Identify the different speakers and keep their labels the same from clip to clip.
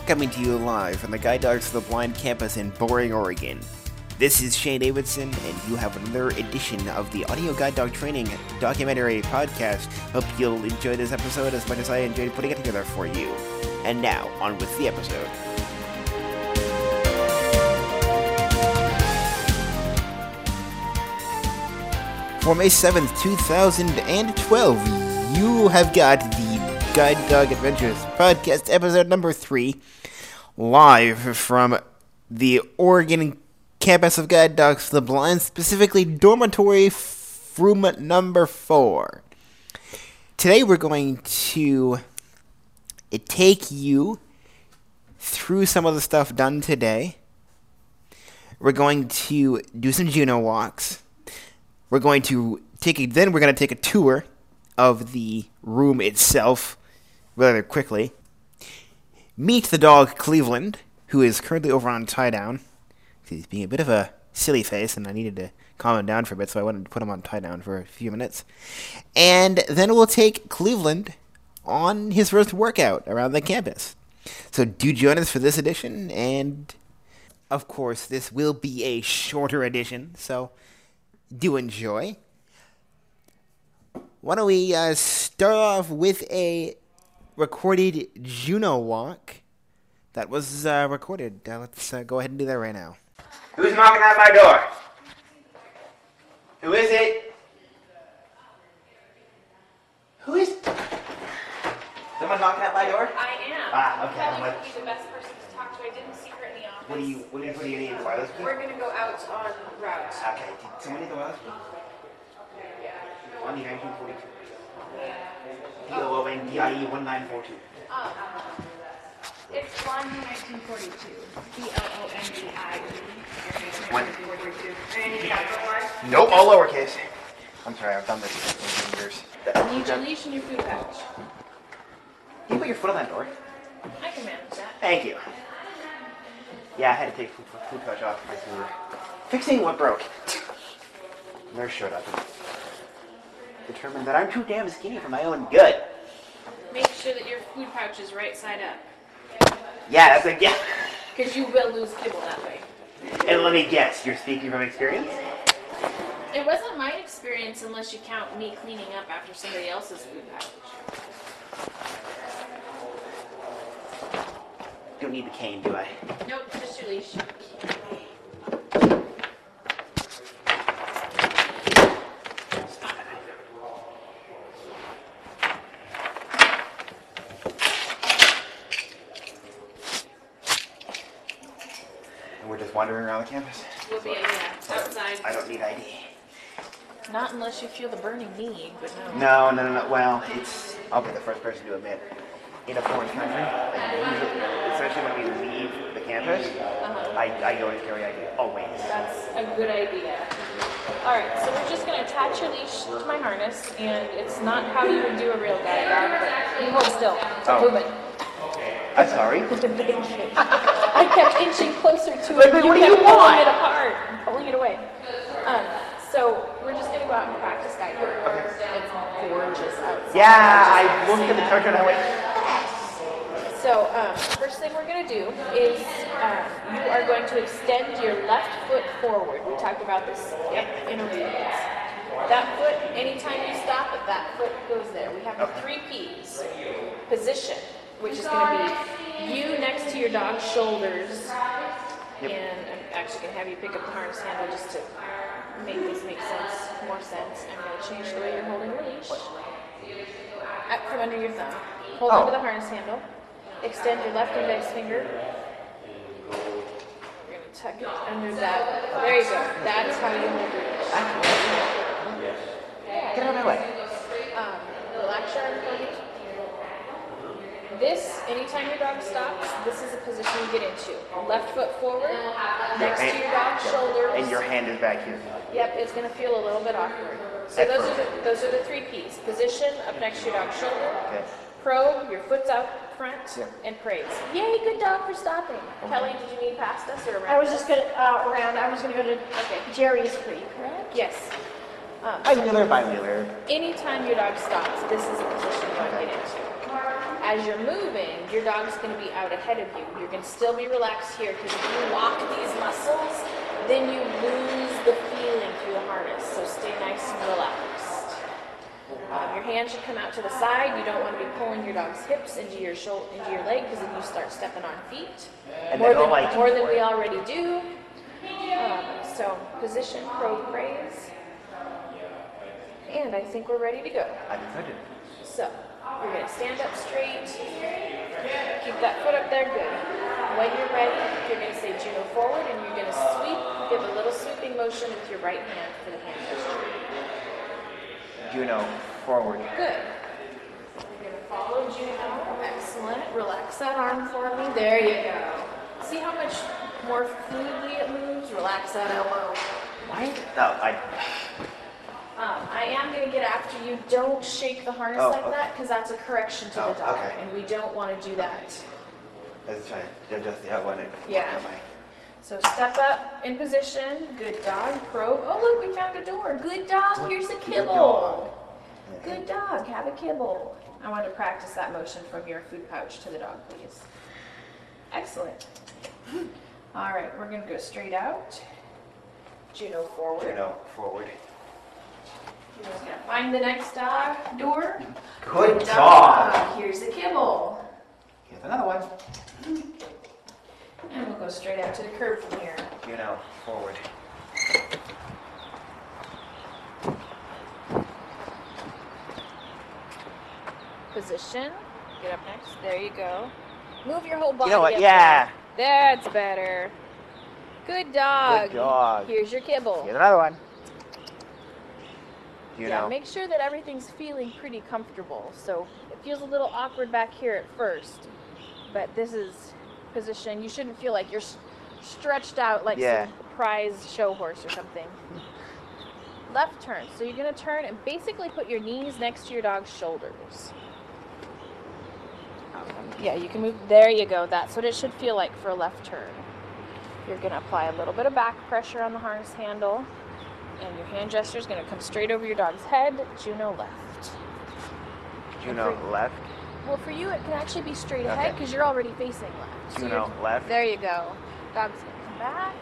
Speaker 1: coming to you live from the Guide Dogs to the Blind campus in Boring, Oregon. This is Shane Davidson, and you have another edition of the Audio Guide Dog Training Documentary Podcast. Hope you'll enjoy this episode as much as I enjoyed putting it together for you. And now, on with the episode. For May 7th, 2012, you have got the Guide Dog Adventures Podcast, episode number 3, live from the Oregon campus of Guide Dogs to the Blind, specifically dormitory room number 4. Today we're going to take you through some of the stuff done today. We're going to do some Juno walks. We're going to take a tour of the room itself rather quickly. Meet the dog Cleveland, who is currently over on tie down. He's being a bit of a silly face, and I needed to calm him down for a bit, so I wanted to put him on tie down for a few minutes. And then we'll take Cleveland on his first workout around the campus. So do join us for this edition, and of course this will be a shorter edition, so do enjoy. Why don't we start off with a recorded Juno walk that was recorded. Let's go ahead and do that right now. Who's knocking at my door? Who is it? Who is? Someone knocking at my door?
Speaker 2: I am.
Speaker 1: Okay.
Speaker 2: Kelly would be the best person to talk to. I didn't see her in the office.
Speaker 1: What do you need? Wireless key?
Speaker 2: We're gonna go out on route.
Speaker 1: Okay. Did someone need the wireless key? On the 1942. DOONDIE 1942.
Speaker 2: It's 1942. BLONDIE.
Speaker 1: Nope, all lowercase. I'm sorry, I've done this for years.
Speaker 2: Need your leash and your food pouch.
Speaker 1: Can you put your foot on that door?
Speaker 2: I can manage that.
Speaker 1: Thank you. Yeah, I had to take food pouch off because we were fixing what broke. Nurse showed up and determined that I'm too damn skinny for my own good.
Speaker 2: Make sure that your food pouch is right side up.
Speaker 1: Yeah, yeah.
Speaker 2: Because you will lose kibble that way.
Speaker 1: And let me guess, you're speaking from experience?
Speaker 2: It wasn't my experience unless you count me cleaning up after somebody else's food pouch.
Speaker 1: Don't need the cane, do I?
Speaker 2: Nope, just your leash.
Speaker 1: We're just wandering around the campus.
Speaker 2: We'll be outside.
Speaker 1: I don't need ID.
Speaker 2: Not unless you feel the burning need, but no.
Speaker 1: No. Well, I'll be the first person to admit, in a foreign country, especially when we leave the campus, I always carry ID. Always.
Speaker 2: That's a good idea. Alright, so we're just going to attach your leash to my harness, and it's not how you would do a real guide dog, but you hold still. Moving.
Speaker 1: I'm sorry.
Speaker 2: Thank you. I kept inching closer to it.
Speaker 1: What do you
Speaker 2: kept
Speaker 1: want?
Speaker 2: pulling it apart, pulling it away. So we're just going to go out and practice guide dog.
Speaker 1: Okay.
Speaker 2: It's gorgeous outside.
Speaker 1: Yeah, I looked at the charger and I went,
Speaker 2: So first thing we're going to do is you are going to extend your left foot forward. We talked about this in obedience. That foot, anytime you stop it, that foot goes there. We have the 3 P's. Position, which is going to be you next to your dog's shoulders.
Speaker 1: Yep.
Speaker 2: And I'm actually going to have you pick up the harness handle just to make this make more sense. I'm going to change the way you're holding your leash. Up from under your thumb. Hold onto the harness handle. Extend your left index finger. You're going to tuck it under that. There you go. That's how you hold your leash.
Speaker 1: get out of my way.
Speaker 2: Relax your arm for me. This, anytime your dog stops, this is a position you get into. Left foot forward, next to your dog's shoulders.
Speaker 1: And your hand is back here.
Speaker 2: Yep, it's going to feel a little bit awkward. So those are the 3 P's. Position, up next to your dog's shoulder.
Speaker 1: Okay.
Speaker 2: Probe, your foot's out front, and praise. Yay, good dog for stopping. Kelly, did you need past us or around?
Speaker 3: I was just going to, around. I was going to go to Jerry's for you, correct?
Speaker 2: Yes.
Speaker 1: By Wheeler.
Speaker 2: Anytime your dog stops, this is a position you want to get into. as you're moving, your dog's going to be out ahead of you. You're going to still be relaxed here because if you lock these muscles, then you lose the feeling through the harness. So stay nice and relaxed. Your hands should come out to the side. You don't want to be pulling your dog's hips into your leg because then you start stepping on feet.
Speaker 4: And
Speaker 2: More
Speaker 4: more
Speaker 2: than we already do. So position, probe, raise. And I think we're ready to go.
Speaker 4: I'm excited.
Speaker 2: So, you're going to stand up straight, keep that foot up there, good. When you're ready, you're going to say Juno forward, and you're going to sweep, give a little sweeping motion with your right hand for the hand gesture.
Speaker 4: Juno, forward.
Speaker 2: Good. You're going to follow Juno, excellent. Relax that arm for me, there you go. See how much more fluidly it moves? Relax that elbow.
Speaker 4: Why? No,
Speaker 2: I am going to get after you. Don't shake the harness like that because that's a correction to the dog,
Speaker 4: okay.
Speaker 2: and we don't want to do that.
Speaker 4: Let's try to adjust the outline.
Speaker 2: Yeah. So step up in position. Good dog. Probe. Oh, look, we found a door. Good dog. Here's a kibble. Good dog. Have a kibble. I want to practice that motion from your food pouch to the dog, please. Excellent. All right, we're going to go straight out. Juno forward.
Speaker 4: Juno, forward.
Speaker 2: Juno's going to find the next door.
Speaker 4: Good dog.
Speaker 2: Here's the kibble.
Speaker 4: Here's another one.
Speaker 2: And we'll go straight out to the curb from here.
Speaker 4: Juno, forward.
Speaker 2: Position. Get up next. There you go. Move your whole body.
Speaker 4: You know what?
Speaker 2: up
Speaker 4: Yeah.
Speaker 2: there. That's better. Good dog.
Speaker 4: Good dog.
Speaker 2: Here's your kibble.
Speaker 4: Here's another one. Juno.
Speaker 2: Yeah, make sure that everything's feeling pretty comfortable. So it feels a little awkward back here at first, but this is position. You shouldn't feel like you're stretched out like some prize show horse or something. Left turn. So you're going to turn and basically put your knees next to your dog's shoulders. Yeah, you can move. There you go. That's what it should feel like for a left turn. You're going to apply a little bit of back pressure on the harness handle, and your hand gesture is going to come straight over your dog's head. Juno left.
Speaker 4: Juno left.
Speaker 2: Well, for you, it can actually be straight ahead because you're already facing left.
Speaker 4: Juno left.
Speaker 2: There you go. Dog's going to come back.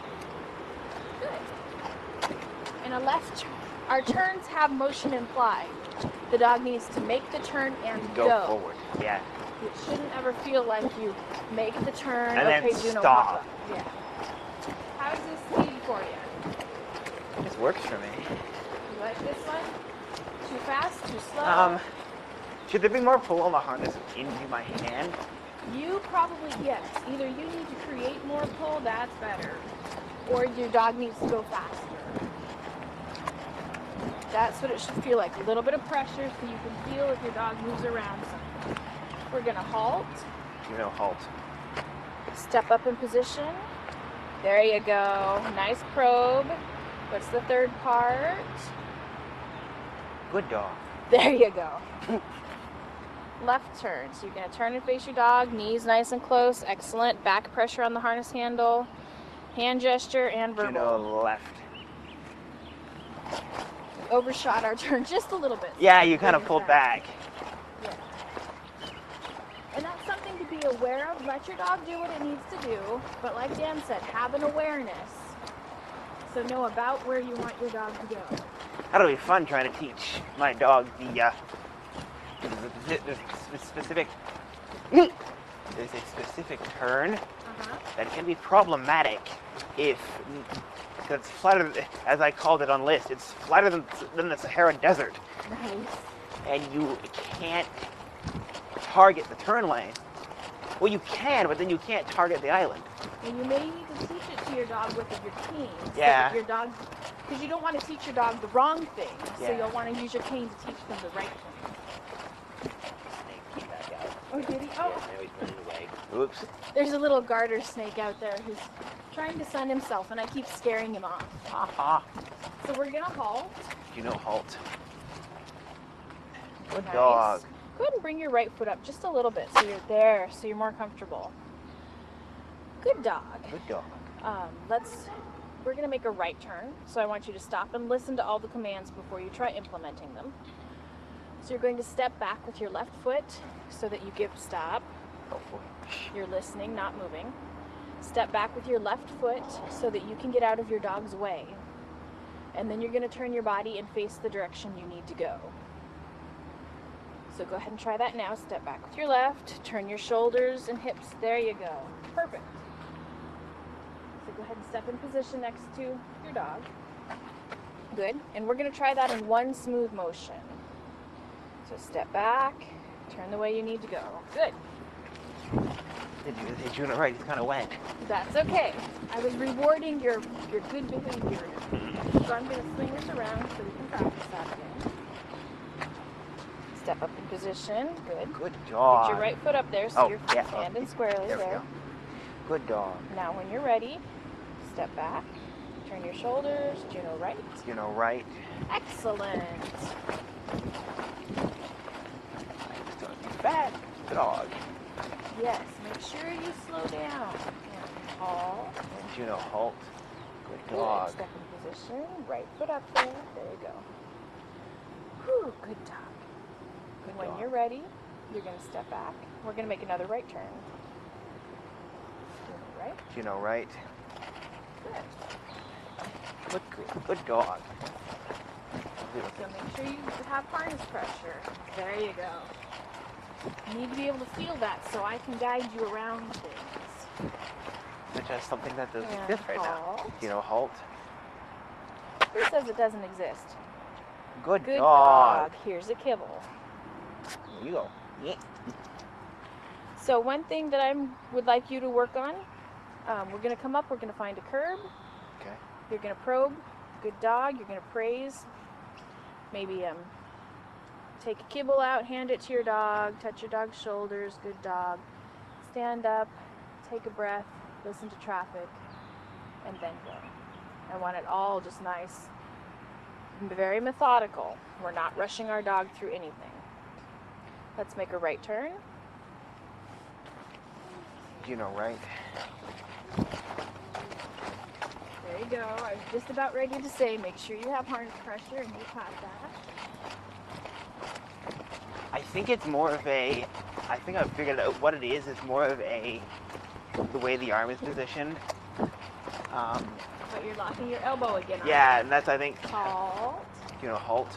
Speaker 2: Good. And a left turn. Our turns have motion implied. The dog needs to make the turn and
Speaker 4: Go forward. Yeah.
Speaker 2: It shouldn't ever feel like you make the turn.
Speaker 4: And then
Speaker 2: Juno,
Speaker 4: stop.
Speaker 2: hop up. Yeah. How is this speed for you?
Speaker 4: This works for me.
Speaker 2: You like this one? Too fast? Too slow?
Speaker 4: Should there be more pull on the harness into my hand?
Speaker 2: You probably, yes. Either you need to create more pull, that's better, or your dog needs to go faster. That's what it should feel like. A little bit of pressure so you can feel if your dog moves around some. We're going to halt.
Speaker 4: Juno, halt.
Speaker 2: Step up in position. There you go. Nice probe. What's the third part?
Speaker 4: Good dog.
Speaker 2: There you go. Left turn. So you're going to turn and face your dog. Knees nice and close. Excellent. Back pressure on the harness handle. Hand gesture and verbal.
Speaker 4: Juno left.
Speaker 2: Overshot our turn just a little bit.
Speaker 4: Yeah, you kind of pulled back.
Speaker 2: Yeah. And that's something to be aware of. Let your dog do what it needs to do. But like Dan said, have an awareness. So know about where you want your dog to go.
Speaker 4: That'll be fun trying to teach my dog the specific. There's a specific turn that can be problematic if it's flatter, as I called it on list. It's flatter than the Sahara Desert.
Speaker 2: Nice.
Speaker 4: And you can't target the turn lane. Well, you can, but then you can't target the island.
Speaker 2: And you may need to teach it to your dog with your cane. So
Speaker 4: Yeah.
Speaker 2: that your dog, because you don't want to teach your dog the wrong thing. So
Speaker 4: Yeah.
Speaker 2: you'll want to use your cane to teach them the right thing.
Speaker 4: Snake came back out.
Speaker 2: Oh, did he?
Speaker 4: Yeah,
Speaker 2: Oh.
Speaker 4: now he's running away. Oops.
Speaker 2: There's a little garter snake out there who's trying to sun himself, and I keep scaring him off.
Speaker 4: Ha.
Speaker 2: So we're going to halt.
Speaker 4: Juno, halt. Good
Speaker 2: Nice.
Speaker 4: dog.
Speaker 2: Go ahead and bring your right foot up just a little bit so you're there, so you're more comfortable. Good dog.
Speaker 4: Good dog.
Speaker 2: We're going to make a right turn, so I want you to stop and listen to all the commands before you try implementing them. So you're going to step back with your left foot so that you give stop.
Speaker 4: Hopefully.
Speaker 2: You're listening, not moving. Step back with your left foot so that you can get out of your dog's way. And then you're going to turn your body and face the direction you need to go. So go ahead and try that now. Step back with your left, turn your shoulders and hips. There you go. Perfect. So go ahead and step in position next to your dog. Good. And we're going to try that in one smooth motion. So step back, turn the way you need to go. Good.
Speaker 4: You're doing it right. It's kind of wet.
Speaker 2: That's okay. I was rewarding your good behavior. So I'm going to swing this around so we can practice that again. Step up in position. Good.
Speaker 4: Good
Speaker 2: Get
Speaker 4: dog.
Speaker 2: your right foot up there so
Speaker 4: Oh,
Speaker 2: you're
Speaker 4: yeah.
Speaker 2: standing squarely
Speaker 4: There we
Speaker 2: there.
Speaker 4: go. Good dog.
Speaker 2: Now when you're ready, step back, turn your shoulders, Juno right.
Speaker 4: You know, right.
Speaker 2: Excellent.
Speaker 4: Don't be bad. Dog.
Speaker 2: Yes, make sure you slow down. And halt.
Speaker 4: And you know, halt. Good
Speaker 2: Good.
Speaker 4: dog.
Speaker 2: Step in position, right foot up there. There you go. Whew, good dog.
Speaker 4: Good
Speaker 2: When
Speaker 4: dog.
Speaker 2: you're ready, you're going to step back. We're going to make another right turn. Right?
Speaker 4: You know, right.
Speaker 2: Good.
Speaker 4: Good dog.
Speaker 2: So make sure you have harness pressure. There you go. You need to be able to feel that so I can guide you around things.
Speaker 4: Which is something that doesn't
Speaker 2: And
Speaker 4: exist right now.
Speaker 2: halt.
Speaker 4: You know, halt.
Speaker 2: Who says it doesn't exist?
Speaker 4: Good,
Speaker 2: Good
Speaker 4: dog.
Speaker 2: dog. Here's a kibble.
Speaker 4: There you go. Yeah.
Speaker 2: So one thing that I would like you to work on, we're going to come up, we're going to find a curb.
Speaker 4: Okay.
Speaker 2: You're going to probe. Good dog. You're going to praise. Maybe take a kibble out, hand it to your dog, touch your dog's shoulders. Good dog. Stand up, take a breath, listen to traffic, and then go. I want it all just nice, very methodical. We're not rushing our dog through anything. Let's make a right turn.
Speaker 4: You know, right.
Speaker 2: There you go. I was just about ready to say, make sure you have harness pressure and you have that.
Speaker 4: I think it's more of a. I think I've figured out what it is. It's more of a. The way the arm is positioned.
Speaker 2: But you're locking your elbow again. aren't
Speaker 4: Yeah, and that's, I think,
Speaker 2: you? Halt.
Speaker 4: you know, halt.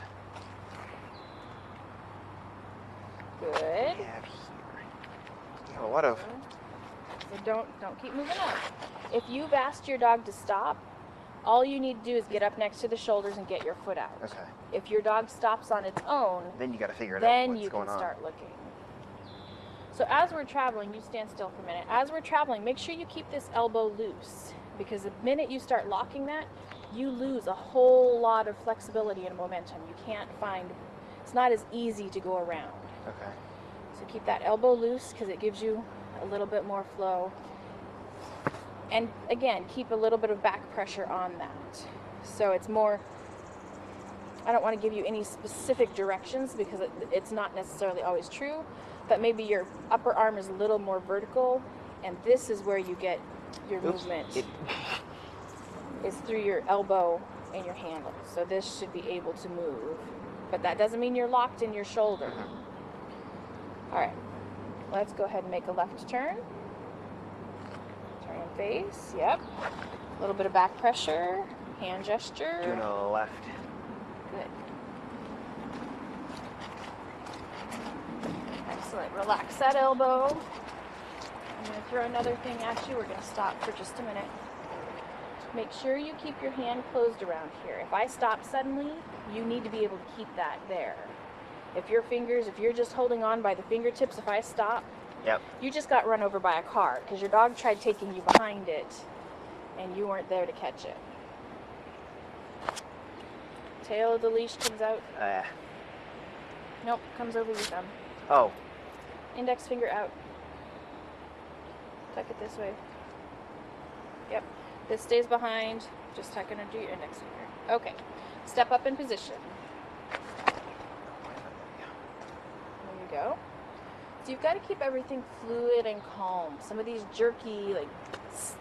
Speaker 2: Good.
Speaker 4: We have here. We have a lot of.
Speaker 2: So don't keep moving up. If you've asked your dog to stop, all you need to do is get up next to the shoulders and get your foot out.
Speaker 4: Okay.
Speaker 2: If your dog stops on its own,
Speaker 4: Then you got to figure it out.
Speaker 2: then
Speaker 4: What's
Speaker 2: you
Speaker 4: going
Speaker 2: can
Speaker 4: on.
Speaker 2: start looking. So as we're traveling, you stand still for a minute. As we're traveling, make sure you keep this elbow loose, because the minute you start locking that, you lose a whole lot of flexibility and momentum. You can't find, it's not as easy to go around.
Speaker 4: Okay.
Speaker 2: So keep that elbow loose because it gives you a little bit more flow. And again, keep a little bit of back pressure on that. So it's more, I don't want to give you any specific directions because it's not necessarily always true, but maybe your upper arm is a little more vertical, and this is where you get your movement, is through your elbow and your handle. So this should be able to move, but that doesn't mean you're locked in your shoulder. All right, let's go ahead and make a left turn. Turn and face, yep. A little bit of back pressure, hand gesture.
Speaker 4: You know, left.
Speaker 2: Good. Excellent. Relax that elbow. I'm going to throw another thing at you. We're going to stop for just a minute. Make sure you keep your hand closed around here. If I stop suddenly, you need to be able to keep that there. If your fingers, if you're just holding on by the fingertips, if I stop,
Speaker 4: Yep.
Speaker 2: you just got run over by a car because your dog tried taking you behind it and you weren't there to catch it. Tail of the leash comes out. Nope, comes over your thumb.
Speaker 4: Oh.
Speaker 2: Index finger out. Tuck it this way. Yep. This stays behind. Just tuck it under your index finger. Okay. Step up in position. There you go. So you've got to keep everything fluid and calm. Some of these jerky, like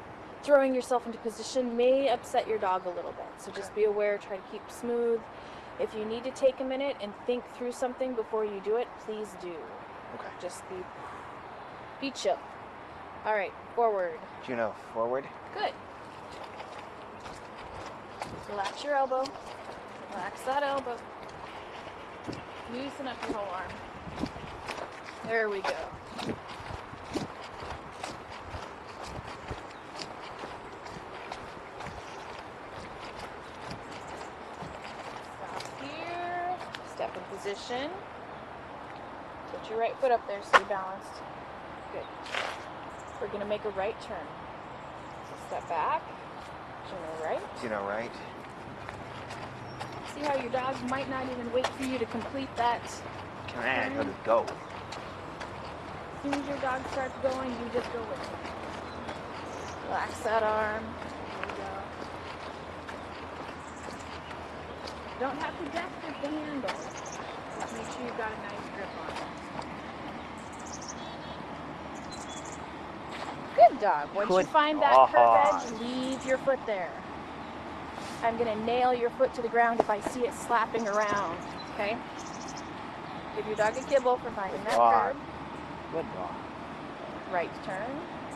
Speaker 2: throwing yourself into position may upset your dog a little bit. So just be aware, try to keep smooth. If you need to take a minute and think through something before you do it, please do.
Speaker 4: Okay.
Speaker 2: Just be chill. All right, forward.
Speaker 4: Juno, forward.
Speaker 2: Good. Relax your elbow. Relax that elbow. Loosen up your whole arm. There we go. Stop here. Step in position. Put your right foot up there so you're balanced. Good. We're going to make a right turn. So step back. Juno right.
Speaker 4: Juno, right.
Speaker 2: See how your dog might not even wait for you to complete that.
Speaker 4: Command, he'll just go.
Speaker 2: As soon as your dog starts going, you just go with it. Relax that arm. There we go. Don't have to death the handle. Just make sure you've got a nice grip on it. Good dog. Once you
Speaker 4: Good
Speaker 2: find that
Speaker 4: dog.
Speaker 2: curve edge, leave your foot there. I'm going to nail your foot to the ground if I see it slapping around. Okay? Give your dog a kibble for finding that
Speaker 4: dog.
Speaker 2: curve.
Speaker 4: Good dog.
Speaker 2: Right turn.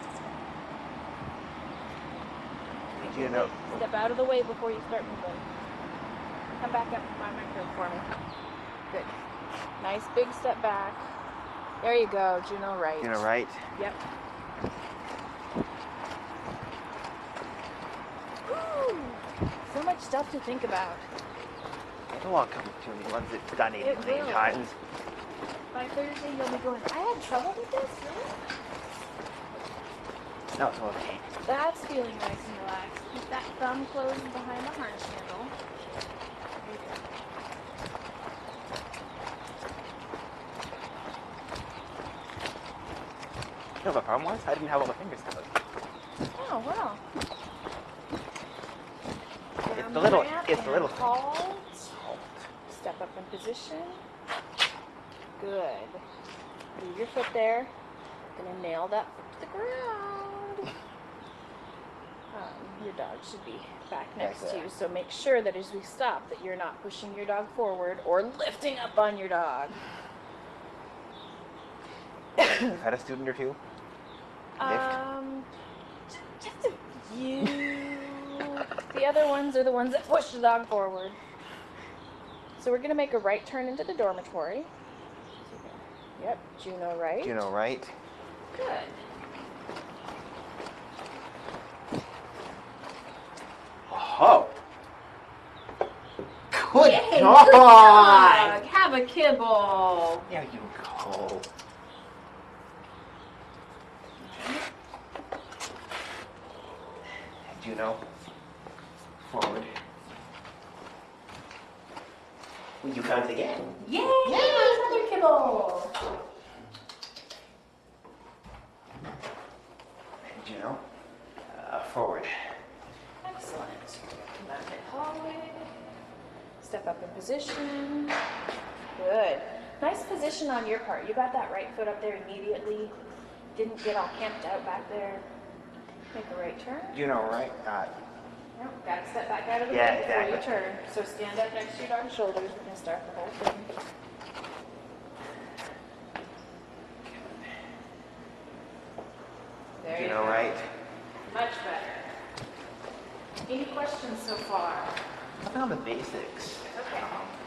Speaker 4: Juno.
Speaker 2: Step out of the way before you start moving. Come back up and find my curve for me. Good. Nice big step back. There you go, Juno right.
Speaker 4: Juno, right.
Speaker 2: Yep. Woo! So much stuff to think about.
Speaker 4: It'll all come to me once it's done 8
Speaker 2: It
Speaker 4: million
Speaker 2: will.
Speaker 4: times.
Speaker 2: By Thursday, you'll be going, I had trouble with this? Really?
Speaker 4: No, it's okay.
Speaker 2: That's feeling nice and relaxed. Keep that thumb closed behind the harness handle. There you go.
Speaker 4: You know, the problem was I didn't have all the fingers covered.
Speaker 2: Oh, wow.
Speaker 4: It's the little,
Speaker 2: Ramp
Speaker 4: it's the little
Speaker 2: and
Speaker 4: thing.
Speaker 2: halt. Step up in position. Good. Leave your foot there. Gonna nail that foot to the ground. Your dog should be back next to you, so make sure that as we stop that you're not pushing your dog forward or lifting up on your dog.
Speaker 4: You've had a student or two?
Speaker 2: Just a few. The other ones are the ones that push the dog forward. So we're gonna make a right turn into the dormitory. Yep, Juno right.
Speaker 4: Juno, right.
Speaker 2: Good.
Speaker 4: Oh! Good
Speaker 2: Yay,
Speaker 4: dog!
Speaker 2: good dog. Have a kibble.
Speaker 4: There you go. Juno, forward. Will you count again?
Speaker 2: Yay! Another kibble.
Speaker 4: Juno, forward.
Speaker 2: Excellent. Come out mid hallway. Step up in position. Good. Nice position on your part. You got that right foot up there immediately. Didn't get all camped out back there. Make a right turn.
Speaker 4: Juno, right.
Speaker 2: Nope, gotta step back out of the
Speaker 4: Yeah,
Speaker 2: way before you
Speaker 4: exactly.
Speaker 2: turn. So stand up next to your dog's shoulders. We're gonna start the whole thing. There you
Speaker 4: Juno,
Speaker 2: go.
Speaker 4: right.
Speaker 2: Much better. Any questions so far?
Speaker 4: Nothing on the basics.
Speaker 2: Okay.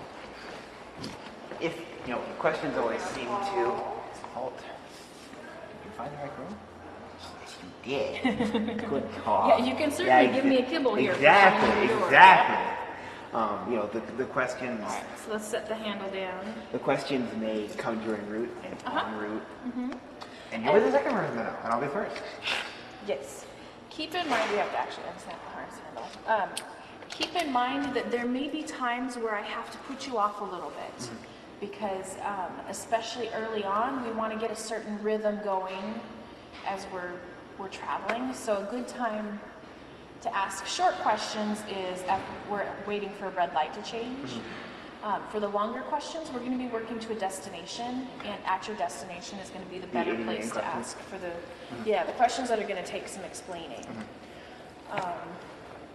Speaker 4: If, you know, questions always seem to halt. Did you find the right room? Yes, you did. Good call.
Speaker 2: Yeah, you can certainly give me a kibble here for
Speaker 4: Exactly,
Speaker 2: finding the door.
Speaker 4: exactly. You know, the questions,
Speaker 2: So let's set the handle down.
Speaker 4: the questions may come during route and en route.
Speaker 2: Mm-hmm.
Speaker 4: And you're the second person now, and I'll be first.
Speaker 2: Yes. Keep in mind, we have to actually unsnap the harness handle. Keep in mind that there may be times where I have to put you off a little bit. Because especially early on, we want to get a certain rhythm going as we're traveling. So a good time to ask short questions is after we're waiting for a red light to change. For the longer questions, we're going to be working to a destination, and at your destination is going to be the better
Speaker 4: in-game
Speaker 2: place to
Speaker 4: questions?
Speaker 2: ask for the the questions that are going to take some explaining.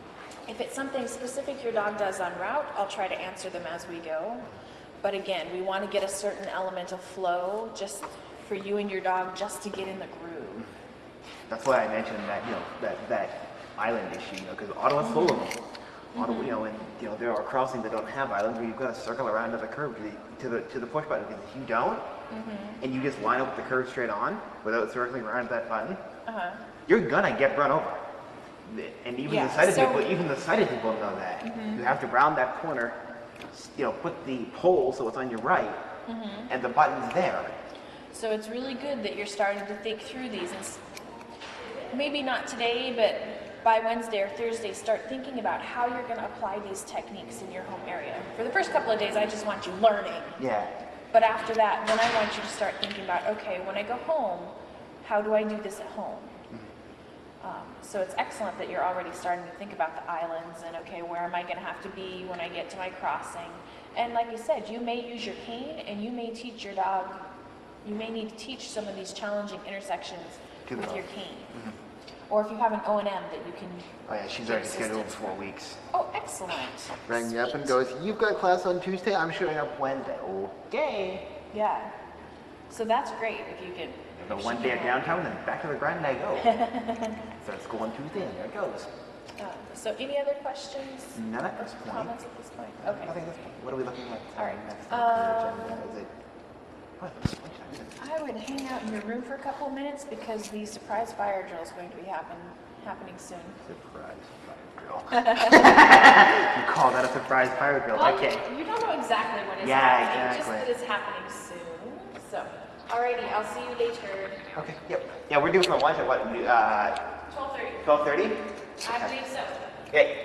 Speaker 2: If it's something specific your dog does en route, I'll try to answer them as we go. But again, we want to get a certain element of flow just for you and your dog just to get in the groove.
Speaker 4: That's why I mentioned that, that island issue, because Ottawa's full of them. Ottawa, and there are crossings that don't have islands where you've got to circle around to the curb to the push button. Because if you don't, and you just line up the curb straight on without circling around that button, you're gonna get run over. And even the sighted people know that. You have to round that corner, put the pole so it's on your right, and the button's there.
Speaker 2: So it's really good that you're starting to think through these, and maybe not today, but by Wednesday or Thursday, start thinking about how you're going to apply these techniques in your home area. For the first couple of days, I just want you learning.
Speaker 4: Yeah.
Speaker 2: But after that, then I want you to start thinking about, okay, when I go home, how do I do this at home? So it's excellent that you're already starting to think about the islands and, okay, where am I going to have to be when I get to my crossing? And like you said, you may use your cane and you may teach your dog, you may need to teach some of these challenging intersections with your cane. Or if you have an O&M that you can...
Speaker 4: Oh yeah, she's already scheduled in 4 weeks.
Speaker 2: Oh, excellent.
Speaker 4: Rang me up and goes, you've got class on Tuesday, I'm showing up Wednesday. Okay.
Speaker 2: Yeah. So that's great if you can...
Speaker 4: The one day at downtown, then back to the grind I go. Starts school on Tuesday, and there it goes.
Speaker 2: So any other questions?
Speaker 4: None at this point.
Speaker 2: Comments at this point? Okay.
Speaker 4: Nothing at this point. What are we looking at?
Speaker 2: All right.
Speaker 4: Next on the agenda? Is it... What?
Speaker 2: I would hang out in your room for a couple of minutes because the surprise fire drill is going to be happening soon.
Speaker 4: Surprise fire drill. You call that a surprise fire drill?
Speaker 2: Well,
Speaker 4: Okay.
Speaker 2: You don't know exactly when it's
Speaker 4: Yeah,
Speaker 2: happening,
Speaker 4: exactly.
Speaker 2: just that it's happening soon. So, alrighty, I'll see you later.
Speaker 4: Okay. Yep. Yeah, we're doing for lunch at what?
Speaker 2: 12:30.
Speaker 4: 12:30.
Speaker 2: I believe so.
Speaker 4: Okay.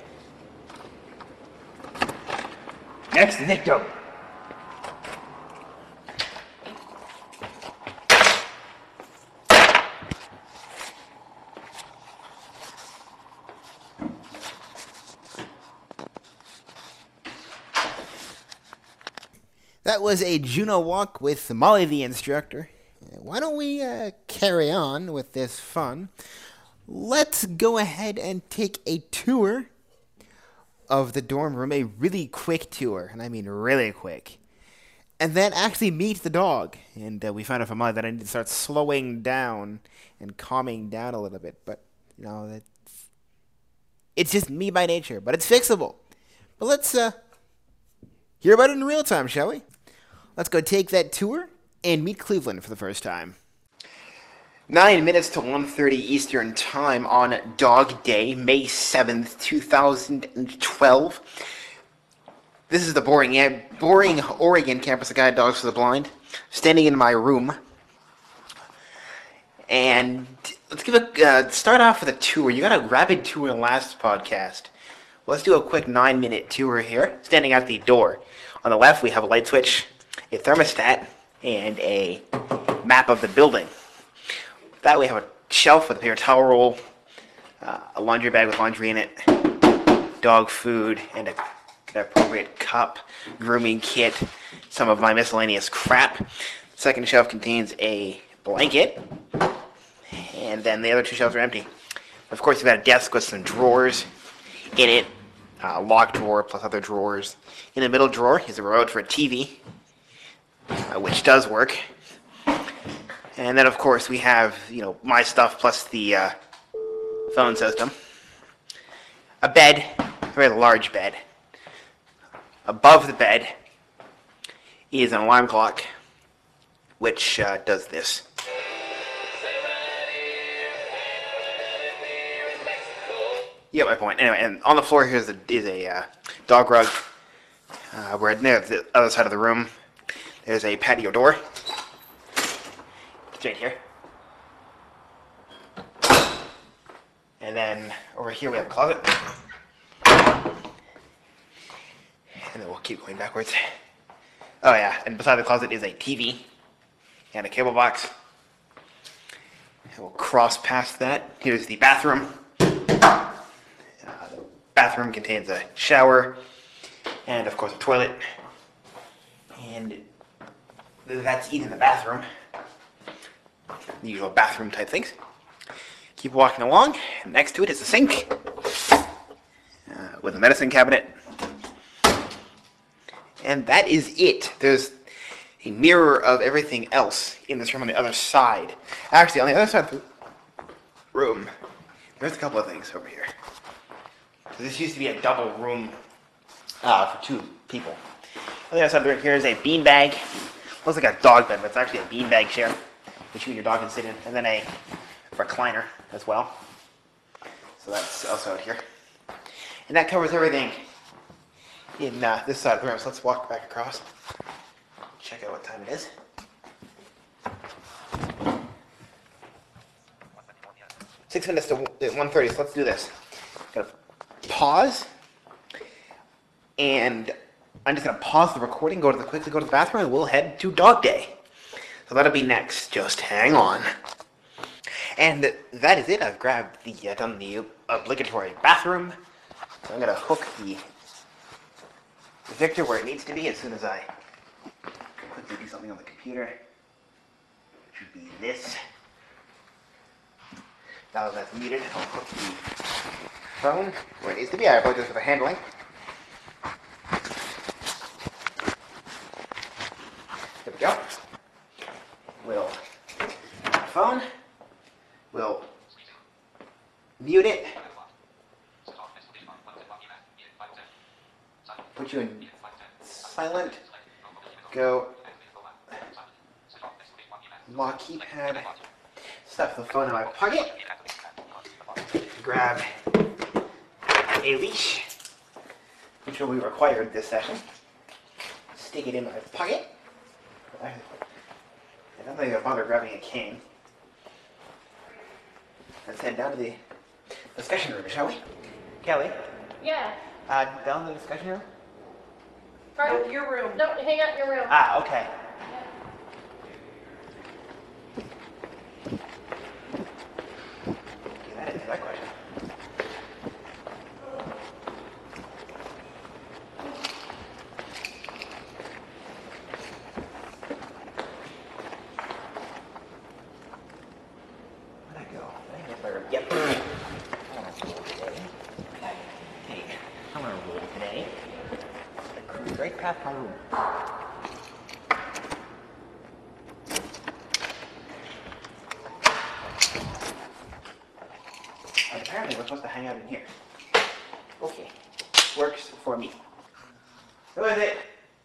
Speaker 4: Next, Victor.
Speaker 1: That was a Juno walk with Molly the instructor. Why don't we carry on with this fun? Let's go ahead and take a tour of the dorm room, a really quick tour, and I mean really quick. And then actually meet the dog. And we found out from Molly that I need to start slowing down and calming down a little bit. But, it's just me by nature, but it's fixable. But let's hear about it in real time, shall we? Let's go take that tour and meet Cleveland for the first time. 9 minutes to 1:30 Eastern Time on Dog Day, May 7th, 2012. This is the boring Oregon campus of Guide Dogs for the Blind. Standing in my room. And let's start off with a tour. You got a rapid tour in the last podcast. Let's do a quick 9-minute tour here. Standing at the door. On the left, we have a light switch, a thermostat, and a map of the building. With that, we have a shelf with a paper towel roll, a laundry bag with laundry in it, dog food, and an appropriate cup, grooming kit, some of my miscellaneous crap. The second shelf contains a blanket, and then the other two shelves are empty. Of course, we've got a desk with some drawers in it, a locked drawer plus other drawers. In the middle drawer is a remote for a TV, which does work. And then, of course, we have, my stuff plus the phone system. A bed, a very large bed. Above the bed is an alarm clock, which does this. You get my point. Anyway, and on the floor here is a dog rug. We're near the other side of the room. There's a patio door. It's right here. And then over here we have a closet. And then we'll keep going backwards. Oh yeah, and beside the closet is a TV and a cable box. And we'll cross past that. Here's the bathroom. The bathroom contains a shower and, of course, a toilet. And that's it in the bathroom. The usual bathroom type things. Keep walking along. And next to it is a sink. with a medicine cabinet. And that is it. There's a mirror of everything else in this room on the other side. Actually, on the other side of the room, there's a couple of things over here. So this used to be a double room for 2 people. On the other side of the room here is a beanbag. Looks like a dog bed, but it's actually a beanbag chair, which you and your dog can sit in. And then a recliner as well. So that's also out here. And that covers everything in this side of the room. So let's walk back across. Check out what time it is. 6 minutes to 1:30, so let's do this. Gotta pause. And I'm just gonna pause the recording, quickly go to the bathroom, and we'll head to dog day. So that'll be next. Just hang on. And that is it. I've grabbed done the obligatory bathroom. So I'm gonna hook the Victor where it needs to be as soon as I quickly do something on the computer. It should be this. Now that that's muted, I'll hook the phone where it needs to be. I apologize for the handling. There we go. We'll phone. We'll mute it. Put you in silent. Go. Lock keypad. Stuff the phone in my pocket. Grab a leash, which will be required this session. Stick it in my pocket. I don't think I'll bother grabbing a cane. Let's head down to the discussion room, shall we? Kelly,
Speaker 2: Yeah.
Speaker 1: down to the discussion room?
Speaker 2: Pardon? Your room.
Speaker 3: No, hang out in your room.
Speaker 1: Ah, okay. Okay, that answers that question. Where'd I go? I think that's my room. Yep. I'm on a roll today. Hey, I'm on a roll today. I cruise right past my room. And apparently we're supposed to hang out in here. Okay. Works for me. Who is it?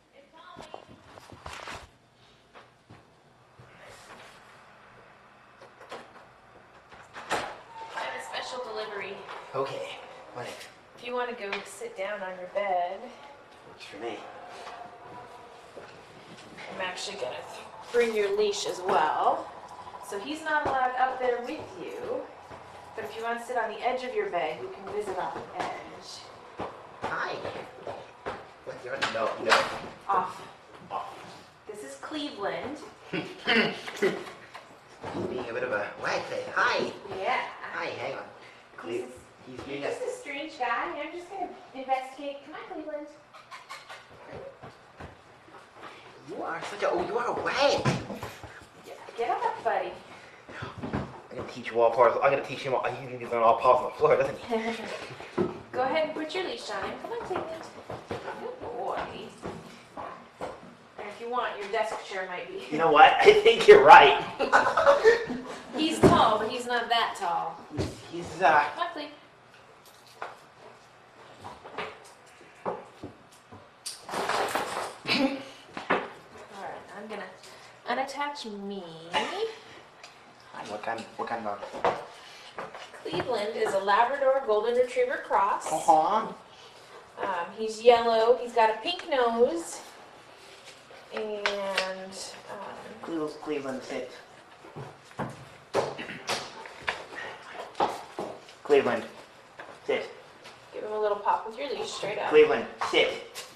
Speaker 2: I have a special delivery.
Speaker 1: Okay. What?
Speaker 2: If you want to go sit down on your bed,
Speaker 1: Works for me.
Speaker 2: I'm actually going to bring your leash as well. So he's not allowed up there with you. But if you want to sit on the edge of your bed, you can visit on the edge.
Speaker 1: Hi. What? You're no.
Speaker 2: Off.
Speaker 1: Off.
Speaker 2: This is Cleveland.
Speaker 1: He's being a bit of a wag face. Hi.
Speaker 2: Yeah.
Speaker 1: Hi. Hang on. He's being
Speaker 2: You're just a strange guy. I'm just going to investigate. Come on, Cleveland.
Speaker 1: You are such a. Oh, you are a wag.
Speaker 2: Get up, buddy.
Speaker 1: I'm gonna teach you all parts. I'm gonna teach him. He can learn all parts on the floor, doesn't he?
Speaker 2: Go ahead and put your leash on him. Come on, Cleveland. Good boy. And if you want, your desk chair might be.
Speaker 1: You know what? I think you're right.
Speaker 2: He's tall, but he's not that tall.
Speaker 1: He's
Speaker 2: Come on, Cleve. Alright, I'm gonna unattach me.
Speaker 1: What kind of?
Speaker 2: Cleveland is a Labrador Golden Retriever cross.
Speaker 1: Uh-huh.
Speaker 2: He's yellow. He's got a pink nose. And
Speaker 1: Cleveland, sit. Cleveland, sit.
Speaker 2: give him a little pop with your leash straight up.
Speaker 1: Cleveland, sit.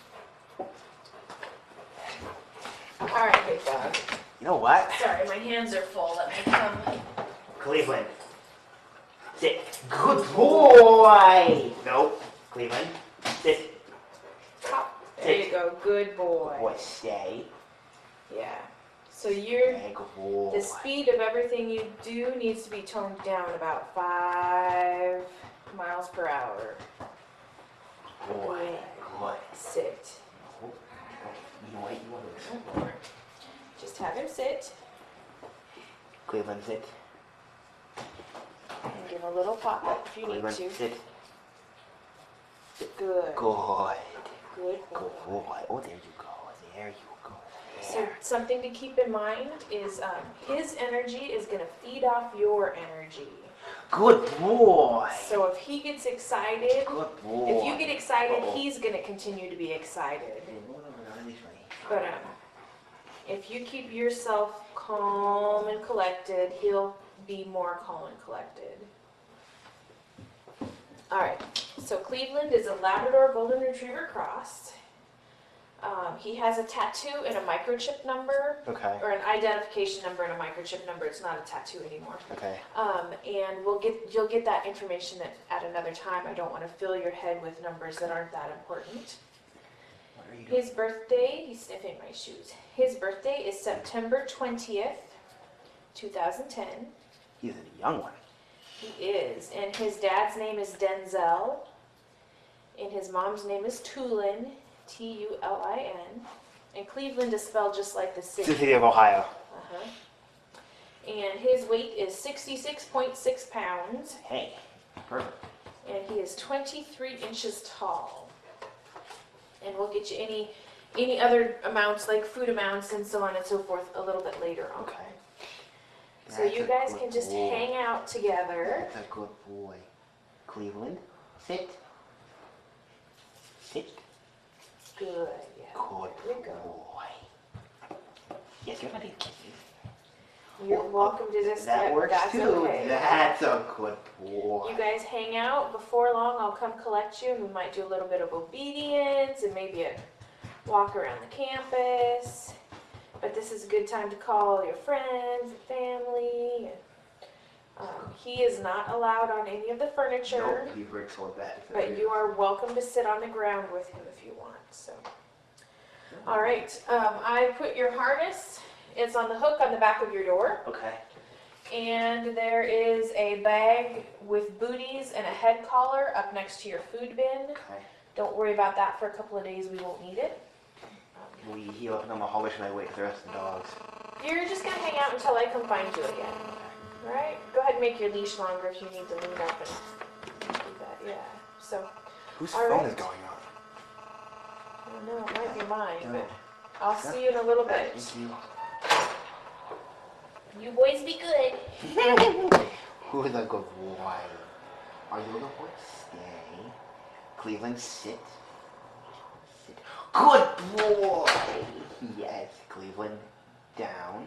Speaker 2: Alright, big dog.
Speaker 1: You know what?
Speaker 2: Sorry, my hands are full. Let me come.
Speaker 1: Cleveland, sit. Good boy. Nope. Cleveland, sit.
Speaker 2: Pop. There you go. Good boy.
Speaker 1: Boy, stay.
Speaker 2: Yeah. So you're
Speaker 1: Good boy.
Speaker 2: the speed of everything you do needs to be toned down about 5 miles per hour.
Speaker 1: boy. Good.
Speaker 2: Sit.
Speaker 1: Oh, you know what? You want to explore.
Speaker 2: Just have him sit
Speaker 1: Cleveland, sit.
Speaker 2: and give him a little pop if you need
Speaker 1: Cleveland,
Speaker 2: to.
Speaker 1: sit.
Speaker 2: Good.
Speaker 1: Good.
Speaker 2: Good
Speaker 1: Good
Speaker 2: boy.
Speaker 1: boy. Oh, there you go. There you go.
Speaker 2: So
Speaker 1: There.
Speaker 2: something to keep in mind is his energy is going to feed off your energy.
Speaker 1: Good boy.
Speaker 2: So if he gets excited,
Speaker 1: Good boy.
Speaker 2: if you get excited,
Speaker 1: Uh-oh.
Speaker 2: he's going to continue to be excited. But if you keep yourself calm and collected, he'll be more calm and collected. All right, so Cleveland is a Labrador Golden Retriever cross. He has a tattoo and a microchip number,
Speaker 1: Okay.
Speaker 2: or an identification number and a microchip number. It's not a tattoo anymore.
Speaker 1: Okay.
Speaker 2: And you'll get that information at another time. I don't want to fill your head with numbers that aren't that important.
Speaker 1: What are you doing?
Speaker 2: His birthday, he's sniffing my shoes. His birthday is September 20th, 2010.
Speaker 1: He's a young one.
Speaker 2: He is. And his dad's name is Denzel. And his mom's name is Tulin, Tulin. And Cleveland is spelled just like the
Speaker 1: It's the
Speaker 2: city.
Speaker 1: city of Ohio.
Speaker 2: Uh-huh. And his weight is 66.6 pounds.
Speaker 1: Hey. Perfect.
Speaker 2: And he is 23 inches tall. And we'll get you any other amounts, like food amounts and so on and so forth, a little bit later on.
Speaker 1: Okay.
Speaker 2: So
Speaker 1: That's
Speaker 2: you
Speaker 1: a
Speaker 2: guys
Speaker 1: good
Speaker 2: can just
Speaker 1: boy.
Speaker 2: hang out together.
Speaker 1: That's a good boy. Cleveland, sit. Sit.
Speaker 2: Good, yeah.
Speaker 1: Good
Speaker 2: There we go.
Speaker 1: boy. Yes, you're gonna kiss me.
Speaker 2: You're welcome to just
Speaker 1: That works
Speaker 2: that's
Speaker 1: too.
Speaker 2: okay.
Speaker 1: That's a good boy.
Speaker 2: You guys hang out. Before long, I'll come collect you, and we might do a little bit of obedience and maybe a walk around the campus. But this is a good time to call your friends and family. He is not allowed on any of the furniture,
Speaker 1: Nope, he breaks all that.
Speaker 2: but you are welcome to sit on the ground with him if you want. So, all right. I put your harness. It's on the hook on the back of your door.
Speaker 1: Okay.
Speaker 2: And there is a bag with booties and a head collar up next to your food bin.
Speaker 1: Okay.
Speaker 2: Don't worry about that for a couple of days. We won't need it.
Speaker 1: We heal up and I'm gonna haul my way to the rest of the dogs.
Speaker 2: You're just going to hang out until I come find you again. All right? Go ahead and make your leash longer if you need to lean up and do that. Yeah. So,
Speaker 1: Whose
Speaker 2: All
Speaker 1: phone
Speaker 2: right.
Speaker 1: is going on?
Speaker 2: I don't know. It might be mine,
Speaker 1: Yeah.
Speaker 2: but I'll see you in a little bit.
Speaker 1: Thank you.
Speaker 2: You boys be good.
Speaker 1: Who is a good boy? Are you a good boy? Stay. Cleveland, sit. Sit. Good boy! Yes, Cleveland, down.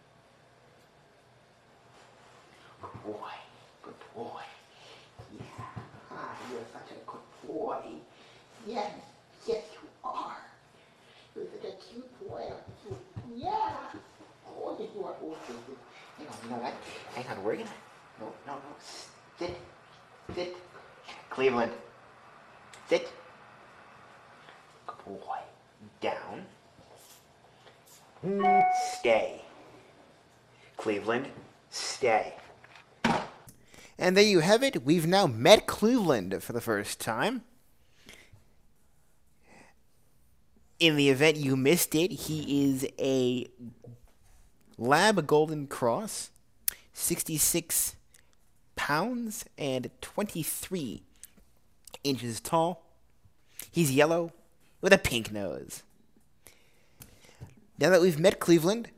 Speaker 1: Good boy. Good boy. Yeah. Ah, you're such a good boy. Yes. Yes, you are. You're such a cute boy. Yeah. Oh, yes, you are. Oh, hang on, you know what? Hang on, we're gonna... No. Sit. Sit. Cleveland. Sit. Good boy. Down. Stay. Cleveland, stay. And there you have it. We've now met Cleveland for the first time. In the event you missed it, he is a Lab Golden Cross, 66 pounds and 23 inches tall. He's yellow with a pink nose. Now that we've met Cleveland,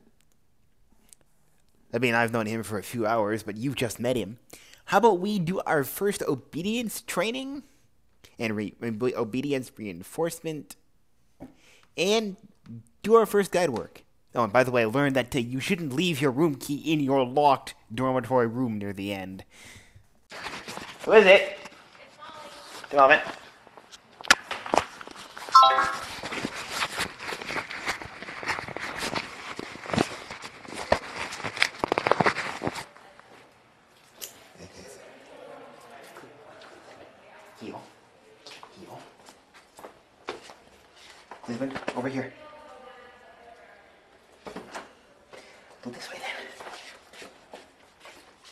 Speaker 1: I mean, I've known him for a few hours, but you've just met him. How about we do our first obedience training and obedience reinforcement and do our first guide work. Oh, and by the way, I learned that you shouldn't leave your room key in your locked dormitory room near the end. Who is it? It's Molly. Moment. Heel. Cleveland, over here. Go this way then.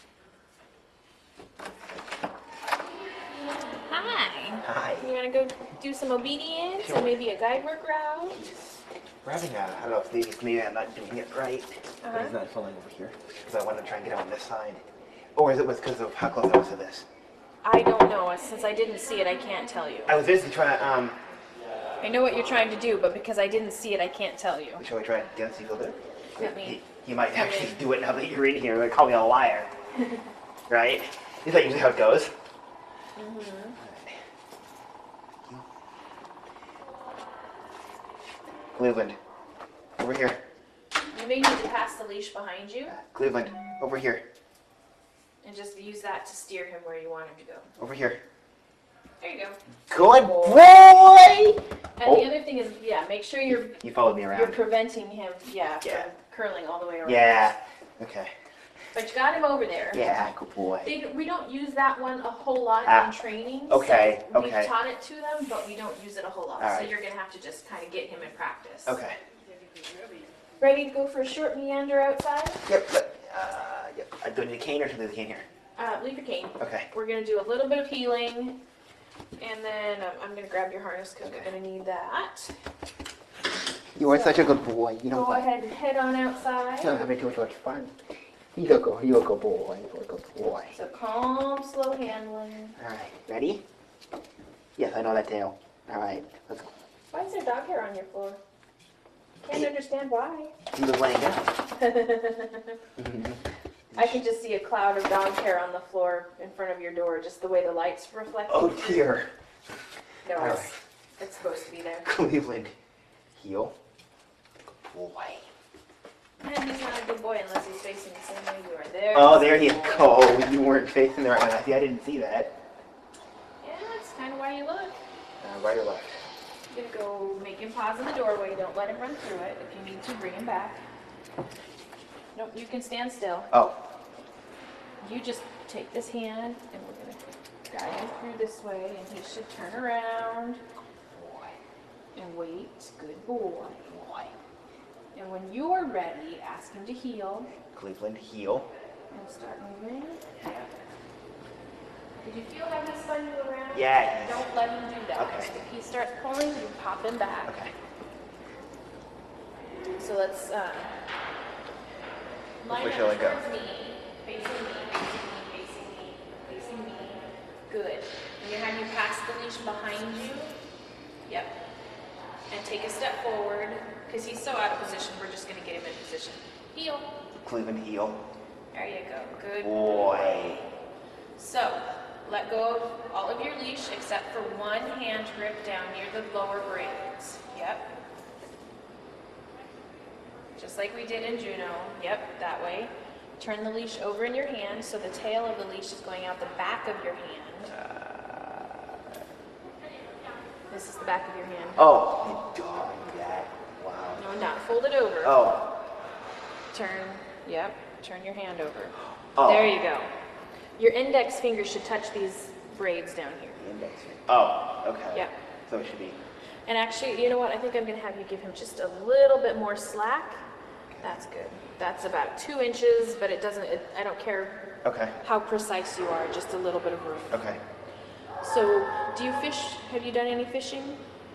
Speaker 2: Hi.
Speaker 1: Hi.
Speaker 2: You want to go do some obedience and maybe a guide work route.
Speaker 1: We're having a, I don't know if maybe I'm not doing it right. But
Speaker 2: Uh-huh.
Speaker 1: he's not falling over here. Because I wanted to try and get him on this side. Or is it because of how close I was to this?
Speaker 2: I don't know. Since I didn't see it, I can't tell you.
Speaker 1: I was basically trying to,
Speaker 2: I know what you're trying to do, but because I didn't see it, I can't tell you.
Speaker 1: shall we try and dance a little bit?
Speaker 2: Let me.
Speaker 1: He might actually do it now that you're in here. They call me a liar. Right? Is that usually how it goes?
Speaker 2: Mm-hmm.
Speaker 1: Cleveland, over here.
Speaker 2: You may need to pass the leash behind you
Speaker 1: Cleveland, over here.
Speaker 2: and just use that to steer him where you want him to go.
Speaker 1: Over here.
Speaker 2: There you go.
Speaker 1: Good boy!
Speaker 2: And
Speaker 1: Oh.
Speaker 2: the other thing is, yeah, make sure you're
Speaker 1: You followed me around.
Speaker 2: preventing him,
Speaker 1: Yeah.
Speaker 2: from curling all the way around.
Speaker 1: Yeah. Okay.
Speaker 2: But you got him over there.
Speaker 1: Yeah, good boy.
Speaker 2: We don't use that one a whole lot
Speaker 1: Ah,
Speaker 2: in training.
Speaker 1: okay,
Speaker 2: So
Speaker 1: okay.
Speaker 2: We've taught it to them, but we don't use it a whole lot.
Speaker 1: All
Speaker 2: So
Speaker 1: right.
Speaker 2: you're going to have to just kind of get him in practice.
Speaker 1: Okay.
Speaker 2: Ready to go for a short meander outside?
Speaker 1: Yep, but, yep. Do I need a cane or should I leave the cane here?
Speaker 2: Leave your cane.
Speaker 1: Okay.
Speaker 2: We're going to do a little bit of healing. And then I'm going to grab your harness because we're
Speaker 1: Okay.
Speaker 2: going to need that.
Speaker 1: You are such a good boy. You know
Speaker 2: Go
Speaker 1: what?
Speaker 2: ahead and head on outside.
Speaker 1: You're having too much fun. You're a good boy. You're a good boy.
Speaker 2: So calm, slow handling.
Speaker 1: All right, ready? Yes, I know that tail. All right, let's go.
Speaker 2: Why is there dog hair on your floor? Can't understand why.
Speaker 1: He was laying down.
Speaker 2: I can just see a cloud of dog hair on the floor in front of your door, just the way the lights reflect.
Speaker 1: Oh dear.
Speaker 2: No,
Speaker 1: All
Speaker 2: it's,
Speaker 1: right.
Speaker 2: it's supposed to be there.
Speaker 1: Cleveland, heel. Good boy.
Speaker 2: And he's not a good boy unless he's facing the same way you are. There.
Speaker 1: Oh, there you go. You weren't facing the right way. See, I didn't see that.
Speaker 2: Yeah, that's kind of why you look.
Speaker 1: Right or left?
Speaker 2: You're gonna go make him pause in the doorway. Don't let him run through it. If you need to, bring him back. Nope, you can stand still.
Speaker 1: Oh.
Speaker 2: You just take this hand and we're gonna guide him through this way, and he should turn around and wait. Good boy. And when you are ready, ask him to heel
Speaker 1: Cleveland, heel.
Speaker 2: and start moving. Did you feel how he spun you around?
Speaker 1: Yeah.
Speaker 2: Don't let him do that.
Speaker 1: Okay.
Speaker 2: If he starts pulling, you pop him back.
Speaker 1: Okay.
Speaker 2: So let's line
Speaker 1: Which way shall I
Speaker 2: up
Speaker 1: go?
Speaker 2: towards me, facing me, facing me, facing me, facing me. Good. I'm gonna have you pass the leash behind you. Yep. And take a step forward, because he's so out of position, we're just gonna get him in position. Heel.
Speaker 1: Cleveland, heel.
Speaker 2: There you go. Good
Speaker 1: Boy.
Speaker 2: So, let go of all of your leash except for one hand grip down near the lower braids. Yep. Just like we did in Juno. Yep, that way. Turn the leash over in your hand so the tail of the leash is going out the back of your hand. This is the back of your hand.
Speaker 1: Oh, you dog that. Wow.
Speaker 2: No, not. Fold it over.
Speaker 1: Oh.
Speaker 2: Turn. Yep. Turn your hand over.
Speaker 1: Oh.
Speaker 2: There you go. Your index finger should touch these braids down here.
Speaker 1: The index finger. Oh, okay.
Speaker 2: Yep.
Speaker 1: So it should be.
Speaker 2: And actually, you know what? I think I'm going to have you give him just a little bit more slack. That's good. That's about 2 inches, but it doesn't, I don't care
Speaker 1: Okay.
Speaker 2: how precise you are, just a little bit of room.
Speaker 1: Okay.
Speaker 2: So, do you fish? Have you done any fishing?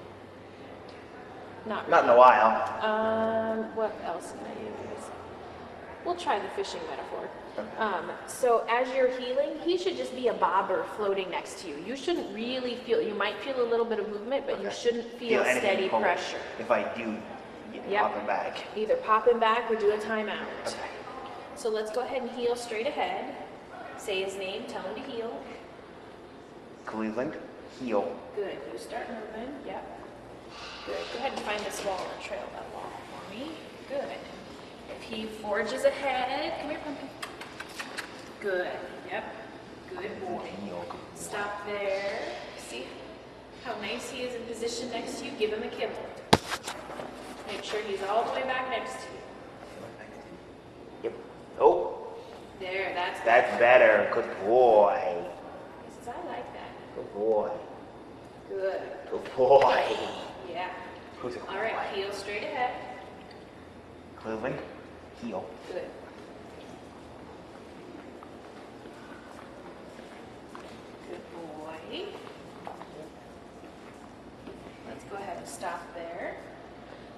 Speaker 2: Not
Speaker 1: Not in
Speaker 2: really.
Speaker 1: a while.
Speaker 2: What else can I use? We'll try the fishing metaphor.
Speaker 1: Okay.
Speaker 2: So as you're healing, he should just be a bobber floating next to you. You shouldn't really feel, you might feel a little bit of movement, but you
Speaker 1: Okay.
Speaker 2: shouldn't feel
Speaker 1: anything
Speaker 2: steady
Speaker 1: pull.
Speaker 2: pressure.
Speaker 1: If I do,
Speaker 2: Yep.
Speaker 1: pop him back.
Speaker 2: Either pop him back or do a timeout.
Speaker 1: Okay.
Speaker 2: So let's go ahead and heel straight ahead. Say his name, tell him to heel.
Speaker 1: Cleveland, heel.
Speaker 2: Good, you start moving, yep. Good, go ahead and find this wall and trail that wall for me. Good. If he forges ahead, come here, Pumpkin. Good, yep. Good boy.
Speaker 1: Heel.
Speaker 2: Stop there. See how nice he is in position next to you? Give him a kibble. Make sure he's all the way back next to you.
Speaker 1: Yep. Oh,
Speaker 2: There, that's
Speaker 1: that's better. Good boy.
Speaker 2: He says, I like that.
Speaker 1: Good boy.
Speaker 2: Good.
Speaker 1: Good boy.
Speaker 2: Yeah.
Speaker 1: Who's a good
Speaker 2: All right,
Speaker 1: boy?
Speaker 2: heel straight ahead.
Speaker 1: Cleveland, heel.
Speaker 2: Good. Good boy.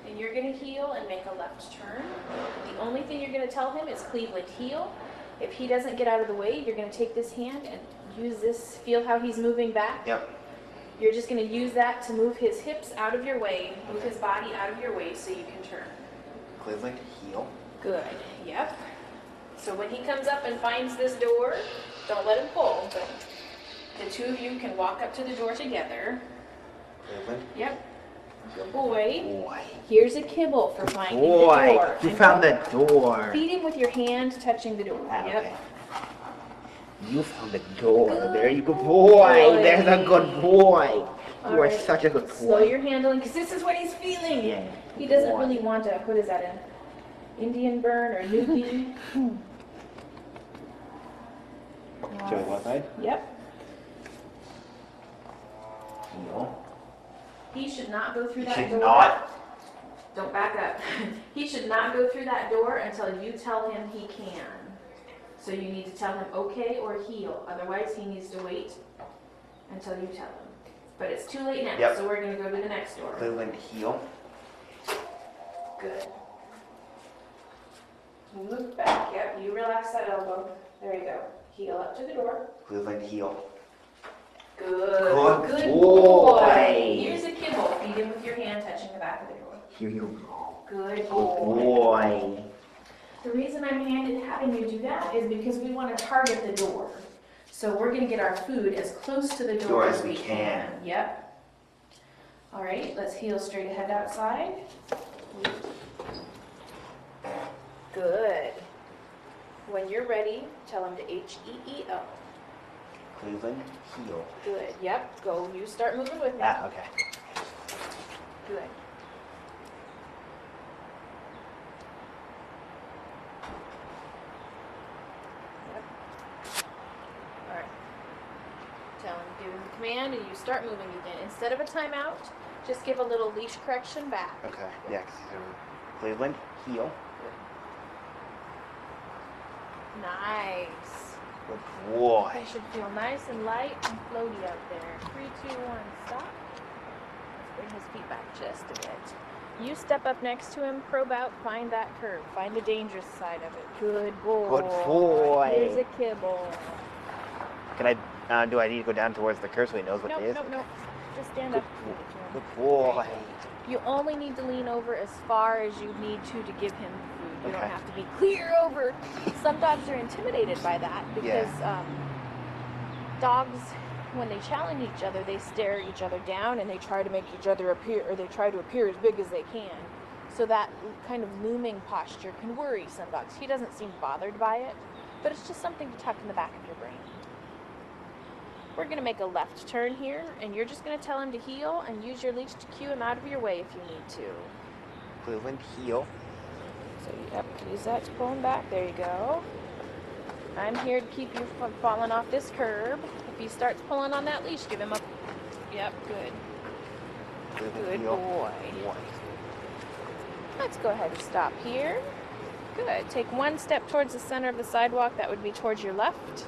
Speaker 2: and you're going to heel and make a left turn. The only thing you're going to tell him is Cleveland heel. If he doesn't get out of the way, you're going to take this hand and use this, feel how he's moving back.
Speaker 1: Yep.
Speaker 2: You're just going to use that to move his hips out of your way, move his body out of your way so you can turn.
Speaker 1: Cleveland, heel.
Speaker 2: Good, yep. So when he comes up and finds this door, don't let him pull, but the two of you can walk up to the door together.
Speaker 1: Cleveland.
Speaker 2: Yep. Good boy.
Speaker 1: Boy.
Speaker 2: Here's a kibble for finding the
Speaker 1: Boy,
Speaker 2: door.
Speaker 1: you found the door.
Speaker 2: Feed him with your hand touching the door.
Speaker 1: Ah,
Speaker 2: Yep.
Speaker 1: okay. You found the door. There you go, boy. There's a good boy. You
Speaker 2: All
Speaker 1: are
Speaker 2: right.
Speaker 1: such a good
Speaker 2: Slow
Speaker 1: boy.
Speaker 2: your handling, because this is what he's feeling.
Speaker 1: Yeah.
Speaker 2: He doesn't
Speaker 1: Boy.
Speaker 2: really want to, what is that, an Indian burn or nuki?
Speaker 1: Should I go outside?
Speaker 2: Yep.
Speaker 1: Heel.
Speaker 2: He should not go through
Speaker 1: You
Speaker 2: that
Speaker 1: should
Speaker 2: door.
Speaker 1: not.
Speaker 2: Don't back up. He should not go through that door until you tell him he can. So you need to tell him okay or heel. Otherwise, he needs to wait until you tell him. But it's too late now,
Speaker 1: Yep.
Speaker 2: so we're going to go to the next door.
Speaker 1: Cleveland, heel.
Speaker 2: Good. Look back. Yep, you relax that elbow. There you go. Heel up to the door.
Speaker 1: Cleveland, heel.
Speaker 2: Good.
Speaker 1: Good boy.
Speaker 2: Here's a kibble. Feed him with your hand touching the back of the door.
Speaker 1: Here you go.
Speaker 2: Good
Speaker 1: Good
Speaker 2: boy.
Speaker 1: boy.
Speaker 2: The reason I'm having you do that is because we want to target the door. So we're going to get our food as close to the door as we can. Yep. All right, let's heel straight ahead outside. Good. When you're ready, tell him to H-E-E-O.
Speaker 1: Cleveland, heel.
Speaker 2: Good. Yep. Go. You start moving with me.
Speaker 1: Ah, okay.
Speaker 2: Good. Yep. All right. Tell him, give him the command, and you start moving again. Instead of a timeout, just give a little leash correction back.
Speaker 1: Okay. Yeah, 'cause he's over. Cleveland, heel.
Speaker 2: Nice.
Speaker 1: Good boy.
Speaker 2: They should feel nice and light and floaty out there. 3, 2, 1, stop. Let's bring his feet back just a bit. You step up next to him, probe out, find that curve. Find the dangerous side of it. Good boy.
Speaker 1: Good boy.
Speaker 2: Here's a kibble.
Speaker 1: Can I, do I need to go down towards the curve so he knows what
Speaker 2: Nope,
Speaker 1: it is?
Speaker 2: nope. Just stand up. and give it to him.
Speaker 1: Good boy.
Speaker 2: You only need to lean over as far as you need to give him food. You don't
Speaker 1: Okay.
Speaker 2: have to be clear over. Some dogs are intimidated by that because dogs, when they challenge each other, they stare each other down and they try to make each other appear, or they try to appear as big as they can. So that kind of looming posture can worry some dogs. He doesn't seem bothered by it, but it's just something to tuck in the back of your brain. We're going to make a left turn here, and you're just going to tell him to heel and use your leash to cue him out of your way if you need to.
Speaker 1: Cleveland, heel.
Speaker 2: So yep, use that to pull him back. There you go. I'm here to keep you from falling off this curb. If he starts pulling on that leash, give him a... Yep, good.
Speaker 1: Cleveland,
Speaker 2: Good
Speaker 1: heel.
Speaker 2: boy. Let's go ahead and stop here. Good. Take one step towards the center of the sidewalk. That would be towards your left.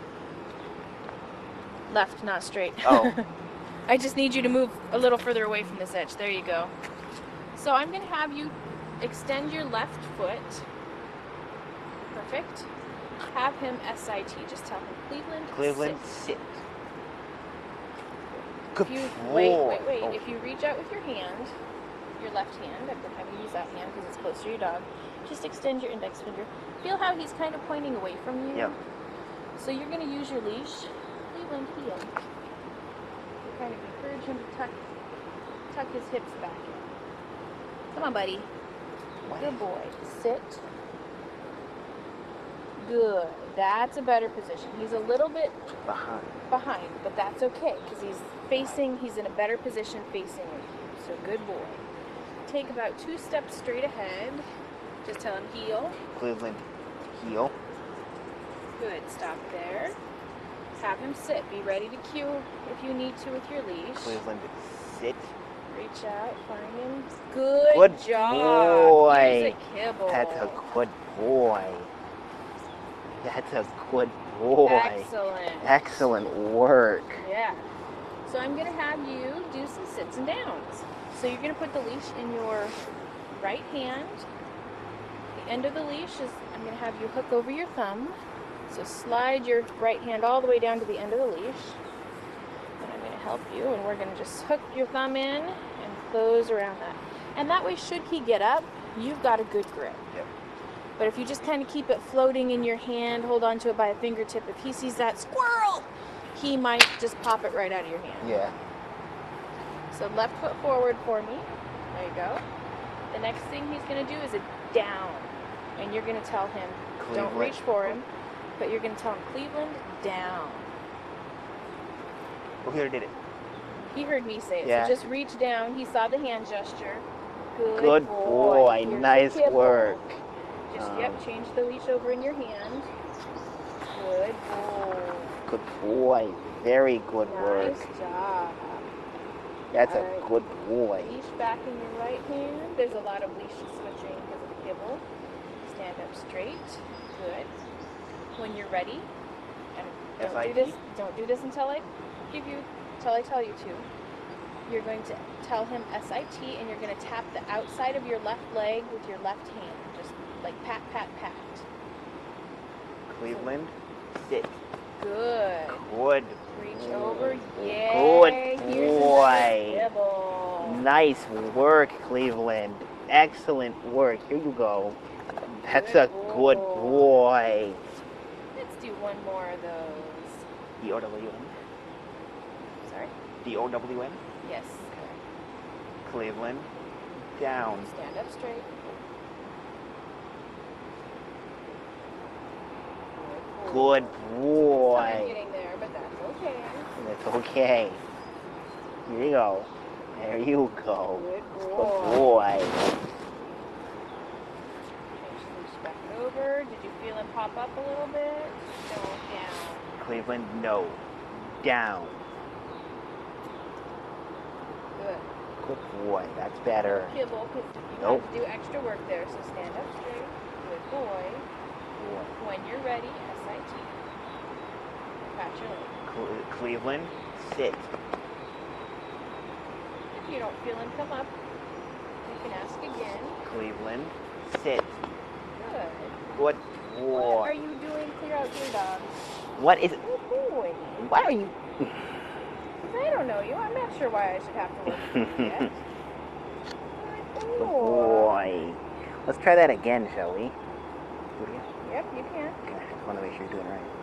Speaker 2: Left, not straight.
Speaker 1: Oh.
Speaker 2: I just need you to move a little further away from this edge. There you go. So I'm going to have you extend your left foot. Perfect. Have him SIT. Just tell him Cleveland.
Speaker 1: Cleveland,
Speaker 2: sit.
Speaker 1: sit. Good
Speaker 2: If you,
Speaker 1: boy.
Speaker 2: wait.
Speaker 1: Oh.
Speaker 2: If you reach out with your hand, your left hand, I'm going to have you use that hand because it's close to your dog. Just extend your index finger. Feel how he's kind of pointing away from you?
Speaker 1: Yep.
Speaker 2: So you're going to use your leash. Cleveland heel. You kind of encourage him to tuck his hips back in. Come on, buddy. Good boy. Sit. Good. That's a better position. He's a little bit behind, but that's okay because he's in a better position facing you. So good boy. Take about 2 steps straight ahead. Just tell him heel.
Speaker 1: Cleveland, heel.
Speaker 2: Good. Stop there. Have him sit. Be ready to cue if you need to with your leash.
Speaker 1: Cleveland, sit.
Speaker 2: Reach out. Find him. Good job.
Speaker 1: Boy.
Speaker 2: Here's a kibble.
Speaker 1: That's a good boy. That's a good boy.
Speaker 2: Excellent.
Speaker 1: Excellent work.
Speaker 2: Yeah. So I'm going to have you do some sits and downs. So you're going to put the leash in your right hand. The end of the leash is, I'm going to have you hook over your thumb. So slide your right hand all the way down to the end of the leash. And I'm going to help you, and we're going to just hook your thumb in and close around that. And that way, should he get up, you've got a good grip.
Speaker 4: Yep.
Speaker 2: But if you just kind of keep it floating in your hand, hold on to it by a fingertip, if he sees that squirrel, he might just pop it right out of your hand.
Speaker 4: Yeah.
Speaker 2: So left foot forward for me. There you go. The next thing he's going to do is a down. And you're going to tell him, don't
Speaker 4: Cleveland.
Speaker 2: reach for him, but you're going to tell him, Cleveland, down.
Speaker 4: Well, he already did it.
Speaker 2: He heard me say it,
Speaker 4: Yeah.
Speaker 2: so just reach down. He saw the hand gesture.
Speaker 4: Good boy.
Speaker 2: Here's the
Speaker 4: Nice
Speaker 2: kibble.
Speaker 4: work.
Speaker 2: Just, change the leash over in your hand. Good boy.
Speaker 4: Good boy. Very good work.
Speaker 2: Nice job.
Speaker 4: That's
Speaker 2: All
Speaker 4: a
Speaker 2: right.
Speaker 4: good boy.
Speaker 2: Leash back in your right hand. There's a lot of leash switching because of the kibble. Stand up straight. Good. When you're ready, and
Speaker 4: SIT?
Speaker 2: don't do this until I tell you to. You're going to tell him SIT, and you're going to tap the outside of your left leg with your left hand. Just like pat, pat, pat.
Speaker 4: Cleveland, sit.
Speaker 2: Good.
Speaker 4: Good.
Speaker 2: Reach over. Yeah.
Speaker 4: Good
Speaker 2: Here's
Speaker 4: boy.
Speaker 2: another kibble.
Speaker 4: Nice work, Cleveland. Excellent work. Here you go. That's a good boy.
Speaker 2: Let's do one more of those.
Speaker 4: D-O-W-N.
Speaker 2: Sorry?
Speaker 4: D-O-W-N.
Speaker 2: Yes.
Speaker 4: Cleveland, down.
Speaker 2: Stand up straight.
Speaker 4: Good
Speaker 2: I'm
Speaker 4: boy.
Speaker 2: getting there, but that's okay.
Speaker 4: That's okay. Here you go. There you go.
Speaker 2: Good
Speaker 4: Good
Speaker 2: boy.
Speaker 4: boy.
Speaker 2: Change the leash back over. Did you feel him pop up a little bit? No, down.
Speaker 4: Cleveland, no. Down.
Speaker 2: Good.
Speaker 4: Good boy. That's better.
Speaker 2: Kibble, because you
Speaker 4: Nope.
Speaker 2: have to do extra work there, so stand up straight. Good boy. When you're ready, SIT. Pat your leg.
Speaker 4: Cleveland, sit.
Speaker 2: If you don't feel him come up, you can ask again.
Speaker 4: Cleveland, sit.
Speaker 2: Good.
Speaker 4: Good
Speaker 2: What are
Speaker 4: boy.
Speaker 2: you doing? Clear out your dog.
Speaker 4: What is?
Speaker 2: Good boy.
Speaker 4: Why are you?
Speaker 2: I don't know you. I'm not sure why I should have to work with you yet. Good
Speaker 4: Good boy. Let's try that again, shall we? Do it again.
Speaker 2: Yep, you can.
Speaker 4: Okay. I just want to make sure you're doing it right.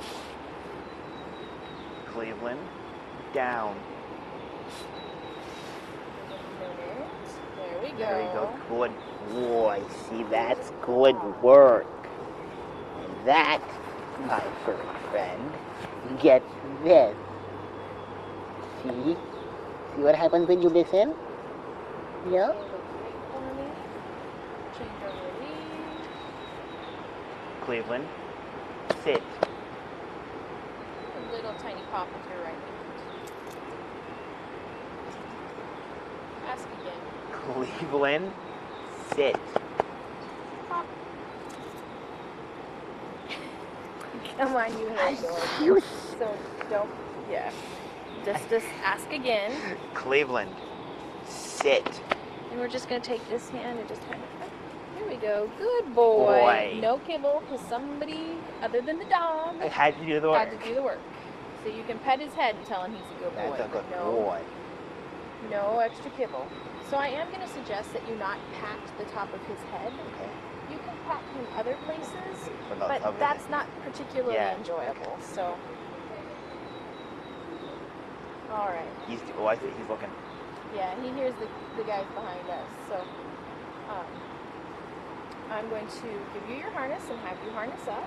Speaker 4: Cleveland, down.
Speaker 2: There we go.
Speaker 4: There you go. Good boy. See, that's good work. And that, my furry friend, gets this. See? See what happens when you listen? Yeah?
Speaker 2: Change over the lead.
Speaker 4: Cleveland, sit.
Speaker 2: A little tiny pop with your right hand. Ask again.
Speaker 4: Cleveland, sit.
Speaker 2: Pop. Come on, you head dog.
Speaker 4: You
Speaker 2: So don't. Yeah. Just ask again.
Speaker 4: Cleveland, sit.
Speaker 2: And we're just going to take this hand and just kind of, there we go. Good boy.
Speaker 4: Boy.
Speaker 2: No kibble, because somebody other than the dog
Speaker 4: I had to do the work.
Speaker 2: had to do the work. So you can pet his head and tell him he's a good boy.
Speaker 4: That's a good
Speaker 2: no,
Speaker 4: boy.
Speaker 2: No extra kibble. So I am going to suggest that you not pat the top of his head.
Speaker 4: Okay.
Speaker 2: You can pat him other places,
Speaker 4: But not
Speaker 2: but
Speaker 4: other
Speaker 2: that's
Speaker 4: than-
Speaker 2: not particularly
Speaker 4: Yeah,
Speaker 2: enjoyable. So, all right.
Speaker 4: Oh, I see. He's looking.
Speaker 2: Yeah, he hears the guys behind us. So I'm going to give you your harness and have you harness up.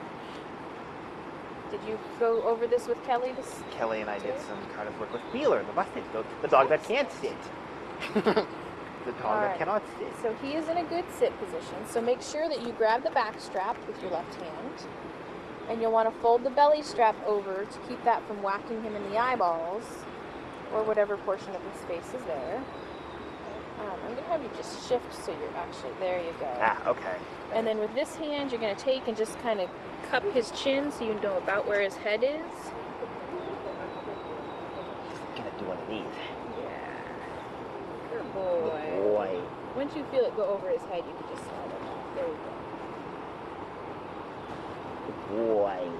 Speaker 2: Did you go over this with Kelly?
Speaker 4: Kelly and I did some kind of work with Wheeler, the Mustang, the dog that can't sit. The dog that
Speaker 2: Alright.
Speaker 4: cannot sit.
Speaker 2: So he is in a good sit position. So make sure that you grab the back strap with your left hand. And you'll want to fold the belly strap over to keep that from whacking him in the eyeballs or whatever portion of his face is there. I'm going to have you just shift so you're actually, there you go.
Speaker 4: Ah, okay.
Speaker 2: And then with this hand, you're going to take and just kind of cup his chin so you know about where his head is.
Speaker 4: Gonna do one of these.
Speaker 2: Yeah. Good Once you feel it go over his head, you can just slide it. There you go.
Speaker 4: Boy.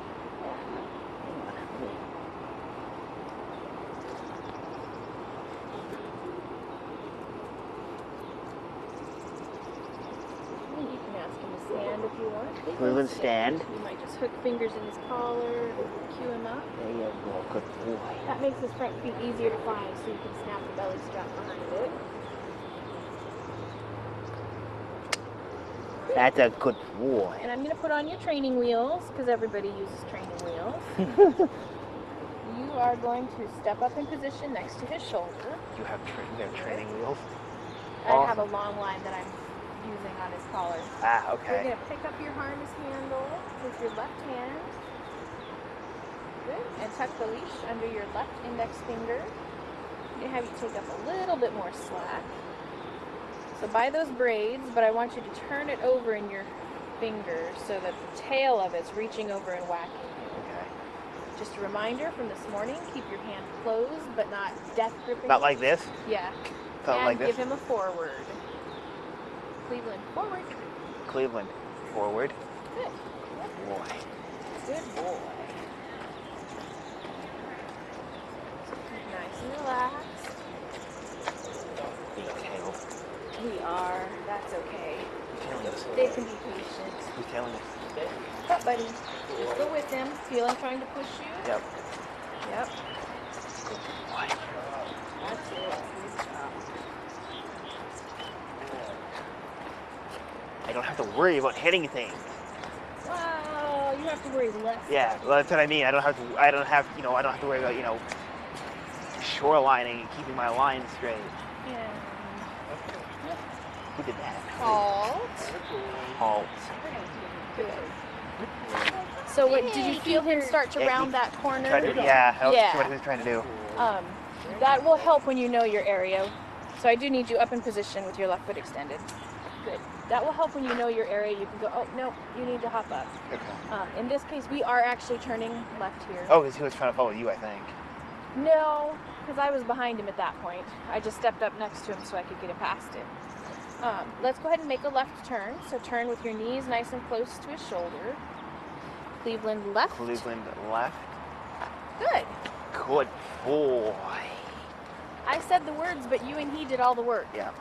Speaker 2: And you can ask him to stand if you want.
Speaker 4: Cleveland stand.
Speaker 2: You might just hook fingers in his collar, cue him up.
Speaker 4: There you go. Good boy.
Speaker 2: That makes his front feet easier to find, so you can snap the belly strap behind it.
Speaker 4: That's a good boy.
Speaker 2: And I'm going to put on your training wheels, because everybody uses training wheels. You are going to step up in position next to his shoulder.
Speaker 4: You have training wheels?
Speaker 2: I have a long line that I'm using on his collar.
Speaker 4: Ah,
Speaker 2: You're
Speaker 4: okay.
Speaker 2: going to pick up your harness handle with your left hand. Good. And tuck the leash under your left index finger. I'm going to have you take up a little bit more slack. So by those braids, but I want you to turn it over in your finger so that the tail of it's reaching over and whacking you.
Speaker 4: Okay.
Speaker 2: Just a reminder from this morning, keep your hand closed but not death gripping.
Speaker 4: Not like this?
Speaker 2: Yeah.
Speaker 4: Felt
Speaker 2: and
Speaker 4: like this?
Speaker 2: give him a forward. Cleveland, forward.
Speaker 4: Cleveland, forward.
Speaker 2: Good.
Speaker 4: Boy.
Speaker 2: Good boy. So keep nice and relaxed.
Speaker 4: Big tail.
Speaker 2: We are. That's okay.
Speaker 4: Who's telling us?
Speaker 2: They can be patient.
Speaker 4: Who's telling us?
Speaker 2: But buddy, just go with him. Feel him trying to push you?
Speaker 4: Yep.
Speaker 2: Yep.
Speaker 4: Boy.
Speaker 2: That's it. Good job.
Speaker 4: I don't have to worry about hitting things.
Speaker 2: Wow, you have to worry less.
Speaker 4: Yeah, well, that's what I mean. I don't have to worry about, shorelining and keeping my line straight.
Speaker 2: And
Speaker 4: Who did that?
Speaker 2: halt.
Speaker 4: Halt.
Speaker 2: Good. So what, did you feel him start to
Speaker 4: Yeah,
Speaker 2: round
Speaker 4: he
Speaker 2: that corner?
Speaker 4: I
Speaker 2: Yeah.
Speaker 4: see what he was trying to do.
Speaker 2: That will help when you know your area. So I do need you up in position with your left foot extended. Good. That will help when you know your area. You can go, oh, no, you need to hop up.
Speaker 4: Okay.
Speaker 2: In this case, we are actually turning left here.
Speaker 4: Oh, because he was trying to follow you, I think.
Speaker 2: No, because I was behind him at that point. I just stepped up next to him so I could get him past him. Let's go ahead and make a left turn. So turn with your knees nice and close to his shoulder. Cleveland left.
Speaker 4: Cleveland left.
Speaker 2: Good.
Speaker 4: Good boy.
Speaker 2: I said the words, but you and he did all the work.
Speaker 4: Yeah.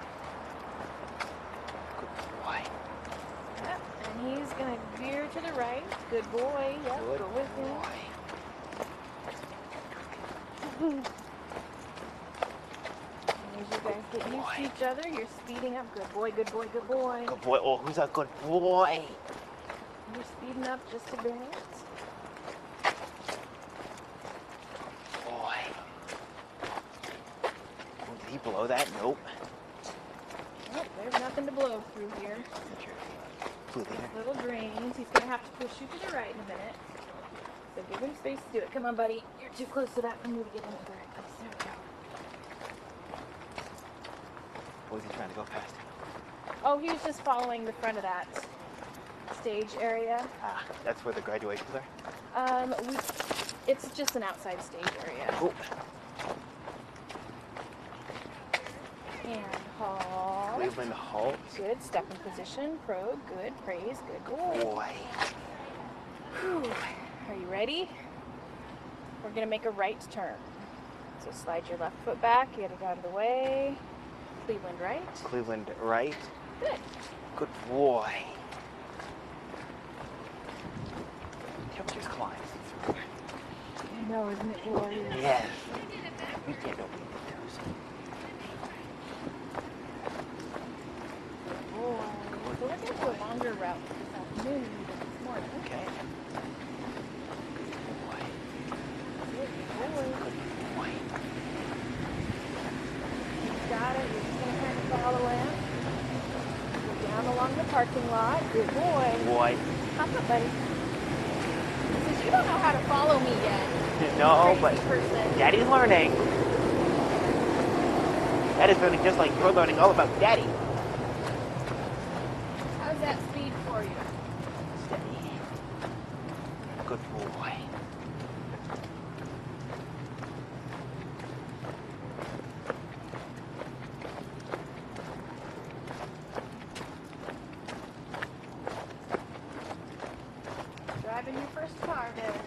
Speaker 4: Good boy.
Speaker 2: Yep. And he's going to veer to the right. Good boy. Yep.
Speaker 4: Good
Speaker 2: Go with him.
Speaker 4: boy.
Speaker 2: And as you guys get used to each other, you're speeding up. Good boy, good boy, good boy.
Speaker 4: Good boy. Oh, who's a good boy?
Speaker 2: You're speeding up just a bit.
Speaker 4: Boy. Oh, did he blow that? Nope.
Speaker 2: Oh, there's nothing to blow through here.
Speaker 4: Blue leader.
Speaker 2: Little drains. He's going to have to push you to the right in a minute. So give him space to do it. Come on, buddy. You're too close to that for me to get into the right place. There we go.
Speaker 4: What was he trying to go past?
Speaker 2: Oh, he was just following the front of that stage area.
Speaker 4: Ah, that's where the graduations are?
Speaker 2: It's just an outside stage area.
Speaker 4: Oh.
Speaker 2: And halt.
Speaker 4: Cleveland halt.
Speaker 2: Good. Step in position. Probe. Good. Praise. Good boy.
Speaker 4: Boy.
Speaker 2: Whew. Are you ready? We're going to make a right turn. So slide your left foot back. Get it out of the way. Cleveland right.
Speaker 4: Cleveland right.
Speaker 2: Good.
Speaker 4: Good boy. Temperature's climbing.
Speaker 2: I know, isn't it glorious?
Speaker 4: Yes. We can't open the doors.
Speaker 2: Boy. So we're going to do a longer route this afternoon than this morning.
Speaker 4: Okay. Boy.
Speaker 2: Good boy.
Speaker 4: Good boy.
Speaker 2: You got it. You're just going to kind of follow him. Go down along the parking lot. Good boy.
Speaker 4: Boy.
Speaker 2: Hop up, buddy. Since you don't know how to follow me yet.
Speaker 4: No, but
Speaker 2: Crazy person.
Speaker 4: Daddy's learning. That is learning just like you're learning all about Daddy.
Speaker 2: How's that speed for you?
Speaker 4: Steady. Good boy.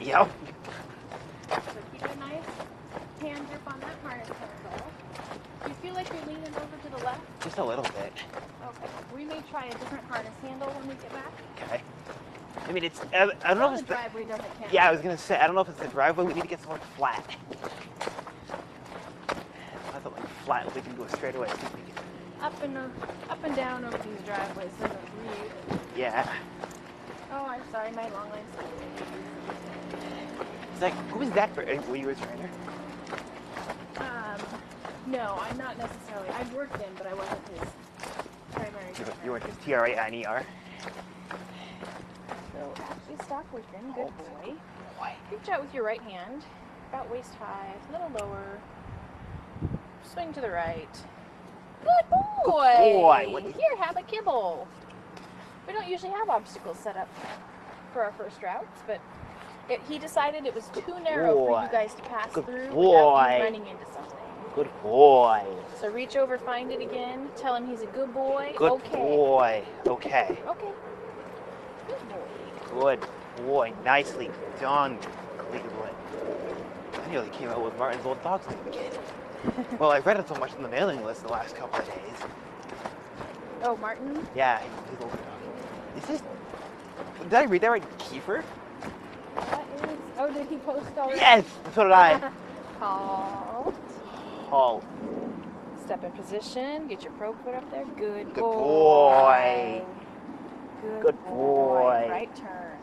Speaker 4: Yep.
Speaker 2: So keep a nice hand grip on that harness handle. Do you feel like you're leaning over to the left?
Speaker 4: Just a little bit.
Speaker 2: Okay. We may try a different harness handle when we get back.
Speaker 4: Okay. I mean, I don't know
Speaker 2: Well,
Speaker 4: if
Speaker 2: the
Speaker 4: it's the...
Speaker 2: driveway doesn't count.
Speaker 4: Yeah, I was gonna say, I don't know if it's the driveway. We need to get somewhere flat. I thought like flat, we can go straight away. See if we can...
Speaker 2: Up and down over these driveways. Isn't weird?
Speaker 4: Yeah.
Speaker 2: Oh, I'm sorry. My long line's.
Speaker 4: It's like, who was that? Were you a trainer?
Speaker 2: No, I'm not necessarily. I've worked him, but I wasn't his primary trainer.
Speaker 4: You weren't his TRANER.
Speaker 2: So actually stop working. Good boy. Reach out with your right hand, about waist high, a little lower. Swing to the right. Good boy.
Speaker 4: Good boy.
Speaker 2: Here, have a kibble. We don't usually have obstacles set up for our first routes, but he decided it was too narrow for you guys to pass
Speaker 4: Good
Speaker 2: through
Speaker 4: boy.
Speaker 2: without you running into something.
Speaker 4: Good boy.
Speaker 2: So reach over, find it again. Tell him he's a good boy.
Speaker 4: Good
Speaker 2: okay.
Speaker 4: boy. Okay.
Speaker 2: Okay. Good boy.
Speaker 4: Good boy. Nicely done, Cleveland. I nearly came out with Martin's old dog's name again. Well, I've read it so much on the mailing list the last couple of days.
Speaker 2: Oh, Martin?
Speaker 4: Yeah, he's old dog. This is... Did I read that right? Kiefer?
Speaker 2: That is... Oh, did he post already?
Speaker 4: Yes! So did I.
Speaker 2: Halt.
Speaker 4: Halt.
Speaker 2: Step in position. Get your pro foot up there. Good
Speaker 4: Good
Speaker 2: boy.
Speaker 4: boy. Good boy.
Speaker 2: Right turn.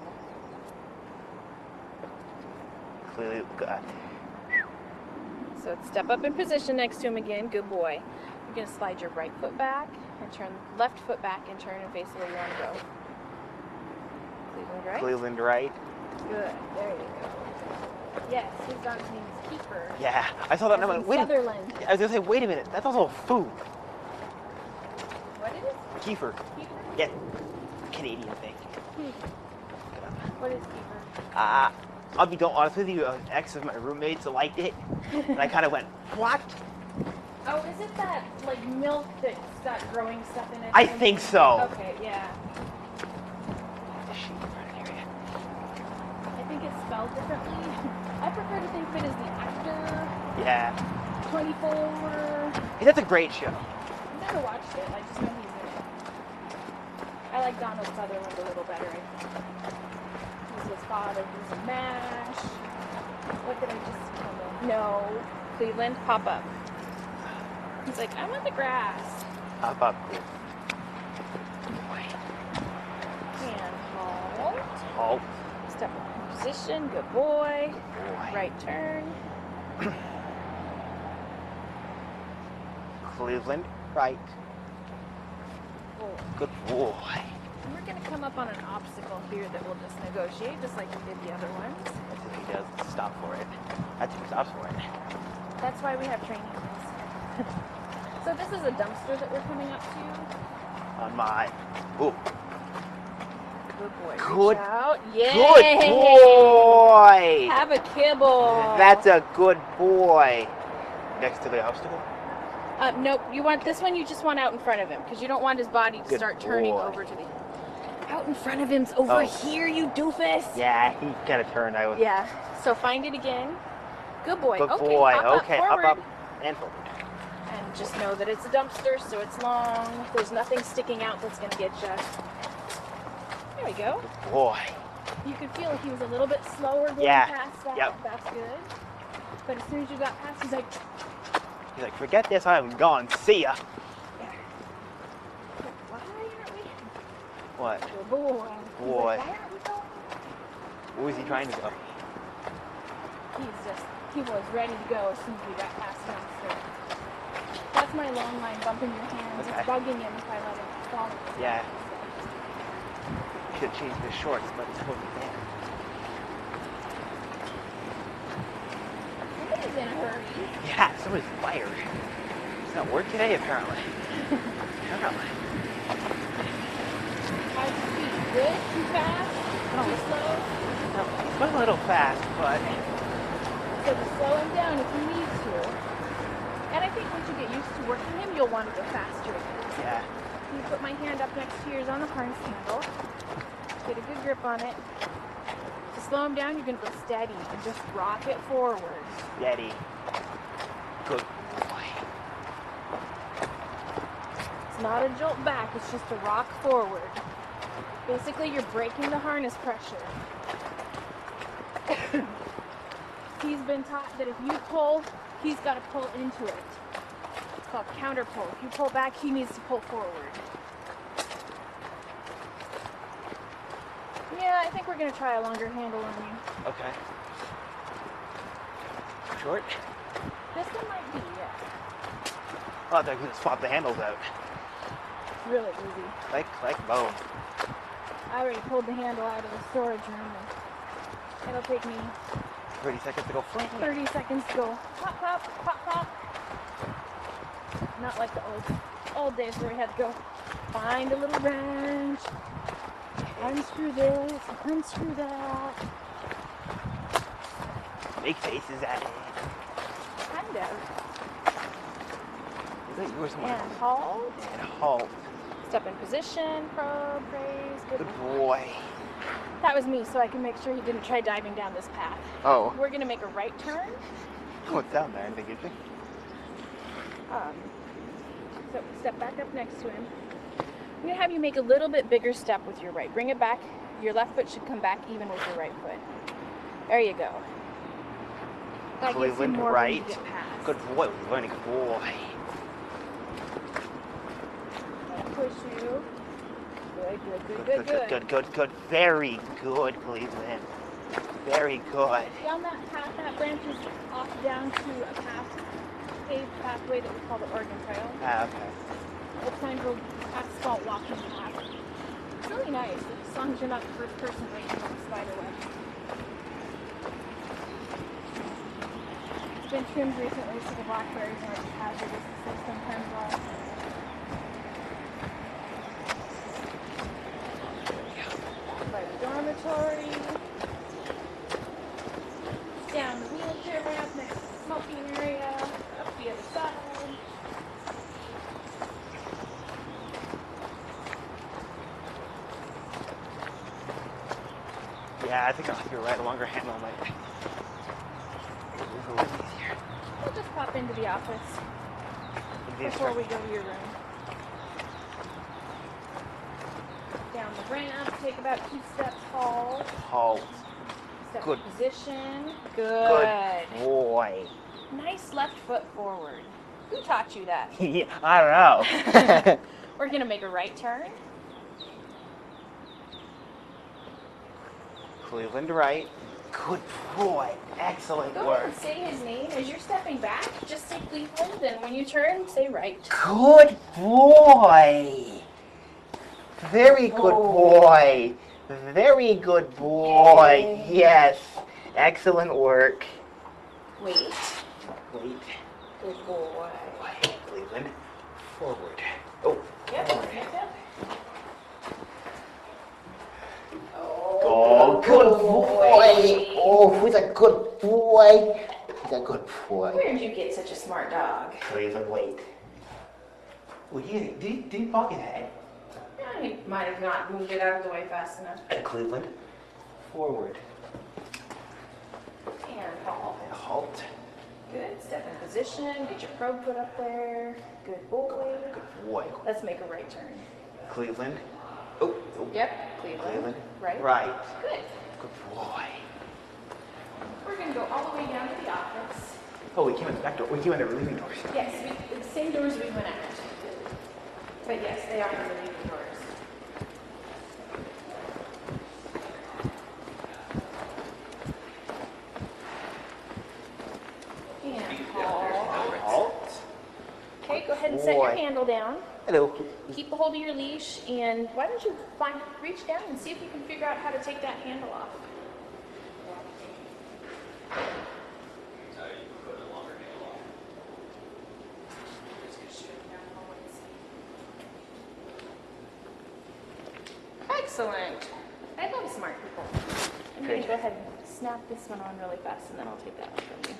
Speaker 4: Clearly, good.
Speaker 2: So step up in position next to him again. Good boy. You're going to slide your right foot back and turn left foot back and turn and face the way you want to go. Cleveland right.
Speaker 4: Cleveland right.
Speaker 2: Good. There you go. Yes, his dog's name is Keeper.
Speaker 4: Yeah, I saw that and I
Speaker 2: As
Speaker 4: went,
Speaker 2: in
Speaker 4: wait a minute.
Speaker 2: Sutherland.
Speaker 4: I was going to say, wait a minute. That's also food.
Speaker 2: What is it?
Speaker 4: Kiefer.
Speaker 2: Keeper?
Speaker 4: Yeah. Canadian thing.
Speaker 2: What is Keeper?
Speaker 4: I'll be honest with you, an ex of my roommates liked it. And I kind of went, what?
Speaker 2: Oh, is it that, like, milk that's got growing stuff in it?
Speaker 4: I think so.
Speaker 2: Okay, yeah.
Speaker 4: There's a sheep in front of here.
Speaker 2: I think it's spelled differently. I prefer to think of it as the actor,
Speaker 4: Yeah.
Speaker 2: 24.
Speaker 4: Hey, that's a great show.
Speaker 2: I've never watched it. I just know he's in it. I like Donald Sutherland a little better, I think. He's his father. He's in MASH. What did I just tell him? No. Cleveland, pop up. He's like, I'm on the grass.
Speaker 4: Up, up.
Speaker 2: And hold.
Speaker 4: Halt.
Speaker 2: Step up in position. Good boy.
Speaker 4: Boy.
Speaker 2: Right turn.
Speaker 4: Cleveland right.
Speaker 2: Boy.
Speaker 4: Good boy.
Speaker 2: And we're going to come up on an obstacle here that we'll just negotiate, just like we did the other ones.
Speaker 4: That's if he does stop for it. That's if he stops for it.
Speaker 2: That's why we have training wheels. So this is a dumpster that we're coming up to.
Speaker 4: On my. Ooh.
Speaker 2: Good boy.
Speaker 4: Good-
Speaker 2: Reach out. Yay!
Speaker 4: Good boy!
Speaker 2: Have a kibble.
Speaker 4: That's a good boy. Next to the obstacle?
Speaker 2: Nope. You want this one. You just want out in front of him because you don't want his body to
Speaker 4: Good
Speaker 2: start turning
Speaker 4: boy.
Speaker 2: over to the. Out in front of him's over
Speaker 4: Oh.
Speaker 2: here, you doofus.
Speaker 4: Yeah, he kind of turned. I was.
Speaker 2: Yeah. So find it again. Good boy.
Speaker 4: Good
Speaker 2: okay.
Speaker 4: boy.
Speaker 2: Up,
Speaker 4: Okay,
Speaker 2: forward.
Speaker 4: up, and forward.
Speaker 2: And just know that it's a dumpster, so it's long. There's nothing sticking out that's going to get you. There we go.
Speaker 4: Good boy.
Speaker 2: You could feel like he was a little bit slower going
Speaker 4: Yeah.
Speaker 2: past that.
Speaker 4: Yep.
Speaker 2: That's good. But as soon as you got past, he's like,
Speaker 4: He's like, forget this, I'm gone. See ya.
Speaker 2: why aren't we?
Speaker 4: What?
Speaker 2: Good boy. He's
Speaker 4: Boy.
Speaker 2: like, why aren't we going?
Speaker 4: Where was he trying to go?
Speaker 2: He was ready to go as soon as we got past him. So that's my long line bumping your hands.
Speaker 4: Okay.
Speaker 2: It's bugging him if I let him fall.
Speaker 4: Yeah. Should have changed his shorts, but it's totally there.
Speaker 2: Somebody's in a hurry.
Speaker 4: Yeah, somebody's fired. It's not work today, apparently. Apparently.
Speaker 2: How's your speed? Good? Too fast? Too slow?
Speaker 4: No, he's going a little fast, but
Speaker 2: So just slow him down if you need to. And I think once you get used to working him, you'll want to go faster again.
Speaker 4: yeah.
Speaker 2: You put my hand up next to yours on the harness handle. Get a good grip on it. Just slow him down, you're gonna go steady and just rock it forward.
Speaker 4: Steady. Good boy.
Speaker 2: It's not a jolt back, it's just a rock forward. Basically, you're breaking the harness pressure. He's been taught that if you pull, he's got to pull into it. It's called counter pull. If you pull back, he needs to pull forward. Yeah, I think we're going to try a longer handle on you.
Speaker 4: Okay. Short?
Speaker 2: This one might be, yeah.
Speaker 4: Oh, they're going to swap the handles out.
Speaker 2: It's really easy.
Speaker 4: Like bone.
Speaker 2: I already pulled the handle out of the storage room, and it'll take me
Speaker 4: 30 seconds to go fling.
Speaker 2: 30 seconds to go pop, pop, pop, pop. Not like the old days where we had to go find a little wrench, unscrew this, unscrew that.
Speaker 4: Make faces at it.
Speaker 2: Kind of.
Speaker 4: Is that yours?
Speaker 2: And halt.
Speaker 4: And halt.
Speaker 2: Step in position, probe, raise, good.
Speaker 4: Good boy.
Speaker 2: That was me, so I can make sure he didn't try diving down this path.
Speaker 4: Oh.
Speaker 2: We're gonna make a right turn.
Speaker 4: Oh, it's down there, I think, isn't it?
Speaker 2: So step back up next to him. I'm gonna have you make a little bit bigger step with your right. Bring it back. Your left foot should come back even with your right foot. There you go. That gives you
Speaker 4: Cleveland
Speaker 2: more room
Speaker 4: right.
Speaker 2: to get past.
Speaker 4: Good boy. Learning. Good boy.
Speaker 2: Push you. Good.
Speaker 4: Very good, Cleveland. Very good.
Speaker 2: Down that path, that branch is off down to a paved pathway that we call the Oregon Trail.
Speaker 4: Ah, okay.
Speaker 2: It's kind of an asphalt walking path. It's really nice, as long as you're not the first person racing on the spider web. It's been trimmed recently so the blackberries aren't as hazardous as they sometimes are. By the dormitory. Down the wheelchair ramp next to the smoking area. Up the other side.
Speaker 4: Yeah, I think you're right. A longer handle might be a little easier.
Speaker 2: We'll just pop into the office before we go to your room. Down the ramp, take about 2 steps, halt.
Speaker 4: Halt.
Speaker 2: Step
Speaker 4: Good.
Speaker 2: position.
Speaker 4: Good boy.
Speaker 2: Nice left foot forward. Who taught you that?
Speaker 4: Yeah, I don't know.
Speaker 2: We're gonna make a right turn.
Speaker 4: Cleveland right. Good boy. Excellent
Speaker 2: Go ahead
Speaker 4: work.
Speaker 2: and say his name as you're stepping back. Just say Cleveland, and when you turn, say right.
Speaker 4: Good boy. Very good boy. Very good boy.
Speaker 2: Yay.
Speaker 4: Yes. Excellent work.
Speaker 2: Wait.
Speaker 4: Wait.
Speaker 2: Good boy.
Speaker 4: Cleveland. Forward. Oh.
Speaker 2: Yep. Yep.
Speaker 4: Oh, good boy. Oh, who's a good boy? He's a good boy.
Speaker 2: Where did you get such a smart dog?
Speaker 4: Cleveland, wait. What do you think? Did he bonk his head?
Speaker 2: Yeah, he might have not moved it out of the way fast enough.
Speaker 4: And Cleveland. Forward.
Speaker 2: And halt.
Speaker 4: And halt.
Speaker 2: Good. Step in position. Get your probe foot up there. Good boy.
Speaker 4: Good boy.
Speaker 2: Let's make a right turn.
Speaker 4: Cleveland. Oh. Oh.
Speaker 2: Yep. Cleveland.
Speaker 4: Cleveland.
Speaker 2: Right.
Speaker 4: Right.
Speaker 2: Good.
Speaker 4: Good boy.
Speaker 2: We're going to go all the way down to the office.
Speaker 4: Oh, we came in the back door. We came in the relieving doors.
Speaker 2: Yes, the same doors we went out. But yes, they are the relieving doors. And halt.
Speaker 4: Halt.
Speaker 2: Okay, go ahead and set your
Speaker 4: Boy.
Speaker 2: handle down.
Speaker 4: Hello.
Speaker 2: Keep a hold of your leash, and why don't you reach down and see if you can figure out how to take that handle off. Excellent. I love smart people. I'm going
Speaker 4: Good.
Speaker 2: to go ahead and snap this one on really fast, and then I'll take that one from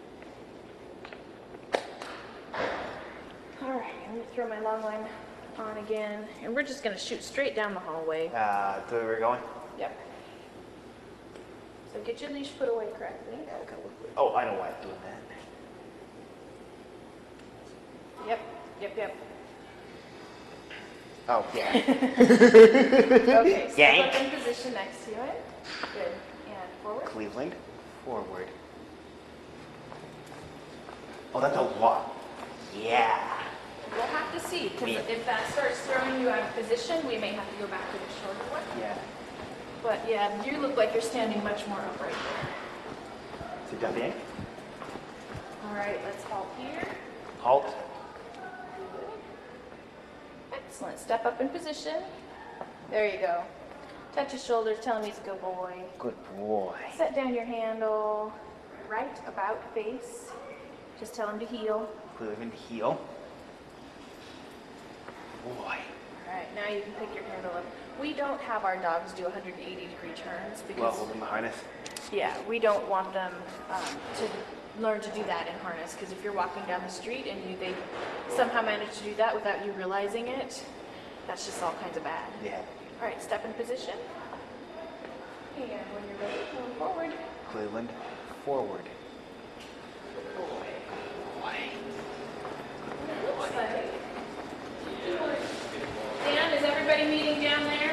Speaker 2: you. All right, I'm going to throw my long line on again, and we're just going to shoot straight down the hallway.
Speaker 4: To where we're going?
Speaker 2: Yep. So get your leash put away correctly.
Speaker 4: Oh, I know why I'm doing that.
Speaker 2: Yep.
Speaker 4: Oh, yeah.
Speaker 2: Okay, step
Speaker 4: Yank.
Speaker 2: up in position next to it. Good. And forward.
Speaker 4: Cleveland, forward. Oh, that's a lot. Yeah.
Speaker 2: We'll have to see, because
Speaker 4: Yeah.
Speaker 2: if that starts throwing you out of position, we may have to go back to the shorter one.
Speaker 4: Yeah.
Speaker 2: But yeah, you look like you're standing much more upright there.
Speaker 4: Sit down, Yank.
Speaker 2: All right, let's halt here.
Speaker 4: Halt.
Speaker 2: Excellent. Step up in position. There you go. Touch his shoulders. Tell him he's a good boy.
Speaker 4: Good boy.
Speaker 2: Set down your handle. Right about face. Just tell him to heel.
Speaker 4: Cleveland, heel. Boy.
Speaker 2: All right, now you can pick your handle up. We don't have our dogs do 180-degree turns
Speaker 4: Well,
Speaker 2: because,
Speaker 4: holding the harness.
Speaker 2: yeah, we don't want them to learn to do that in harness. Because if you're walking down the street and they somehow manage to do that without you realizing it, that's just all kinds of bad.
Speaker 4: Yeah.
Speaker 2: All right, step in position. And when you're ready, come forward.
Speaker 4: Cleveland, forward.
Speaker 2: Looks like. Dan, is everybody meeting down there?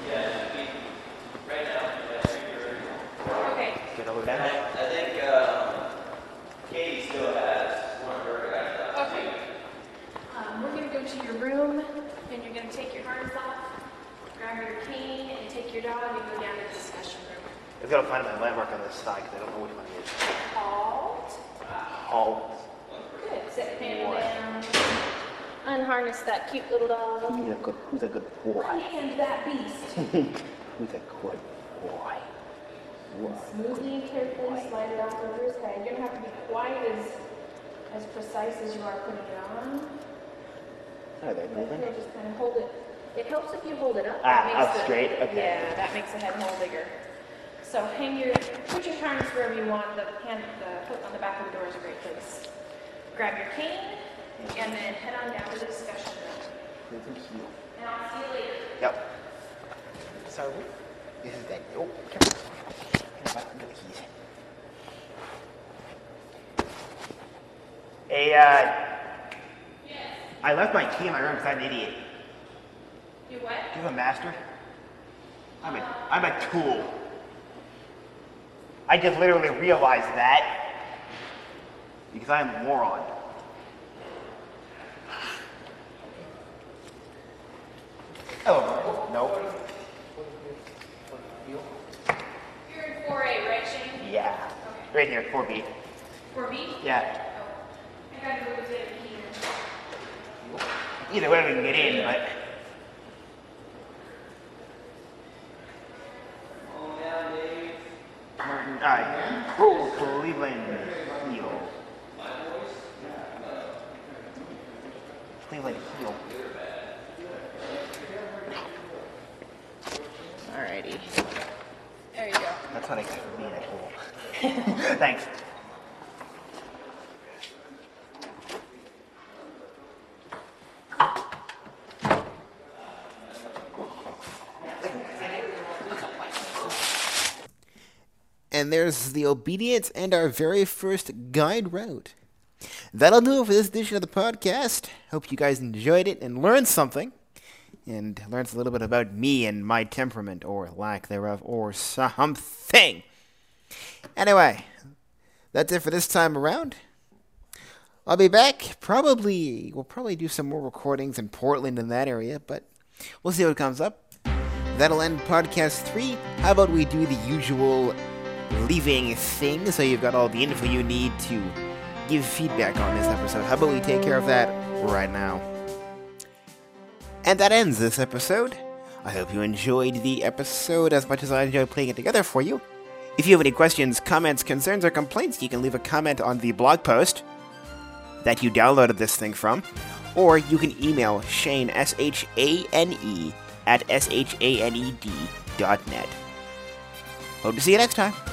Speaker 2: Okay.
Speaker 4: Get over that.
Speaker 5: I think Katie still has one of her guys.
Speaker 2: Okay. We're going to go to your room, and you're going to take your harness off, grab your cane, and take your dog and go down to the discussion room.
Speaker 4: I've got to find my landmark on this side because I don't know which one it is.
Speaker 2: Halt.
Speaker 4: Halt.
Speaker 2: Good. Set your handle down. Unharness that cute little dog.
Speaker 4: Who's a good boy?
Speaker 2: And that beast.
Speaker 4: Who's a good boy?
Speaker 2: Smoothly and carefully slide it off over his head. You're going to have to be quite as precise as you are putting it on.
Speaker 4: Are they
Speaker 2: But
Speaker 4: moving?
Speaker 2: you'll just kind of hold it. It helps if you hold it up.
Speaker 4: Ah,
Speaker 2: That makes
Speaker 4: up
Speaker 2: the-
Speaker 4: straight? Okay.
Speaker 2: Yeah, that makes the head hole bigger. So put your harness wherever you want. The hook on the back of the door is a great place. Grab your cane, and then head on down to the discussion room.
Speaker 4: Cleveland, heel.
Speaker 2: And I'll see you later.
Speaker 4: Yep. Sorry. This is that. Oh, careful. Hand back under the keys. Hey, I left my key in my room because I'm an idiot.
Speaker 2: You what?
Speaker 4: Do you have a master? I'm a tool. I just literally realized that because I'm a moron. Oh, no.
Speaker 2: You're in 4A, right, Shane?
Speaker 4: Yeah. Right here, 4B.
Speaker 2: 4B?
Speaker 4: Yeah.
Speaker 2: I gotta go get the key.
Speaker 4: Either way we can get in, but... Martin, Cleveland, heel. Cleveland, heel.
Speaker 2: Alrighty. There you go.
Speaker 4: That's what I got for being a tool. Thanks.
Speaker 1: And there's the obedience and our very first guide route. That'll do it for this edition of the podcast. Hope you guys enjoyed it and learned something. And learned a little bit about me and my temperament, or lack thereof, or something. Anyway, that's it for this time around. I'll be back. We'll probably do some more recordings in Portland in that area, but we'll see what comes up. That'll end podcast 3. How about we do the usual leaving thing, so you've got all the info you need to give feedback on this episode. How about we take care of that right now? And that ends this episode. I hope you enjoyed the episode as much as I enjoyed putting it together for you. If you have any questions, comments, concerns, or complaints, you can leave a comment on the blog post that you downloaded this thing from, or you can email Shane, SHANE, @SHANED.net. Hope to see you next time.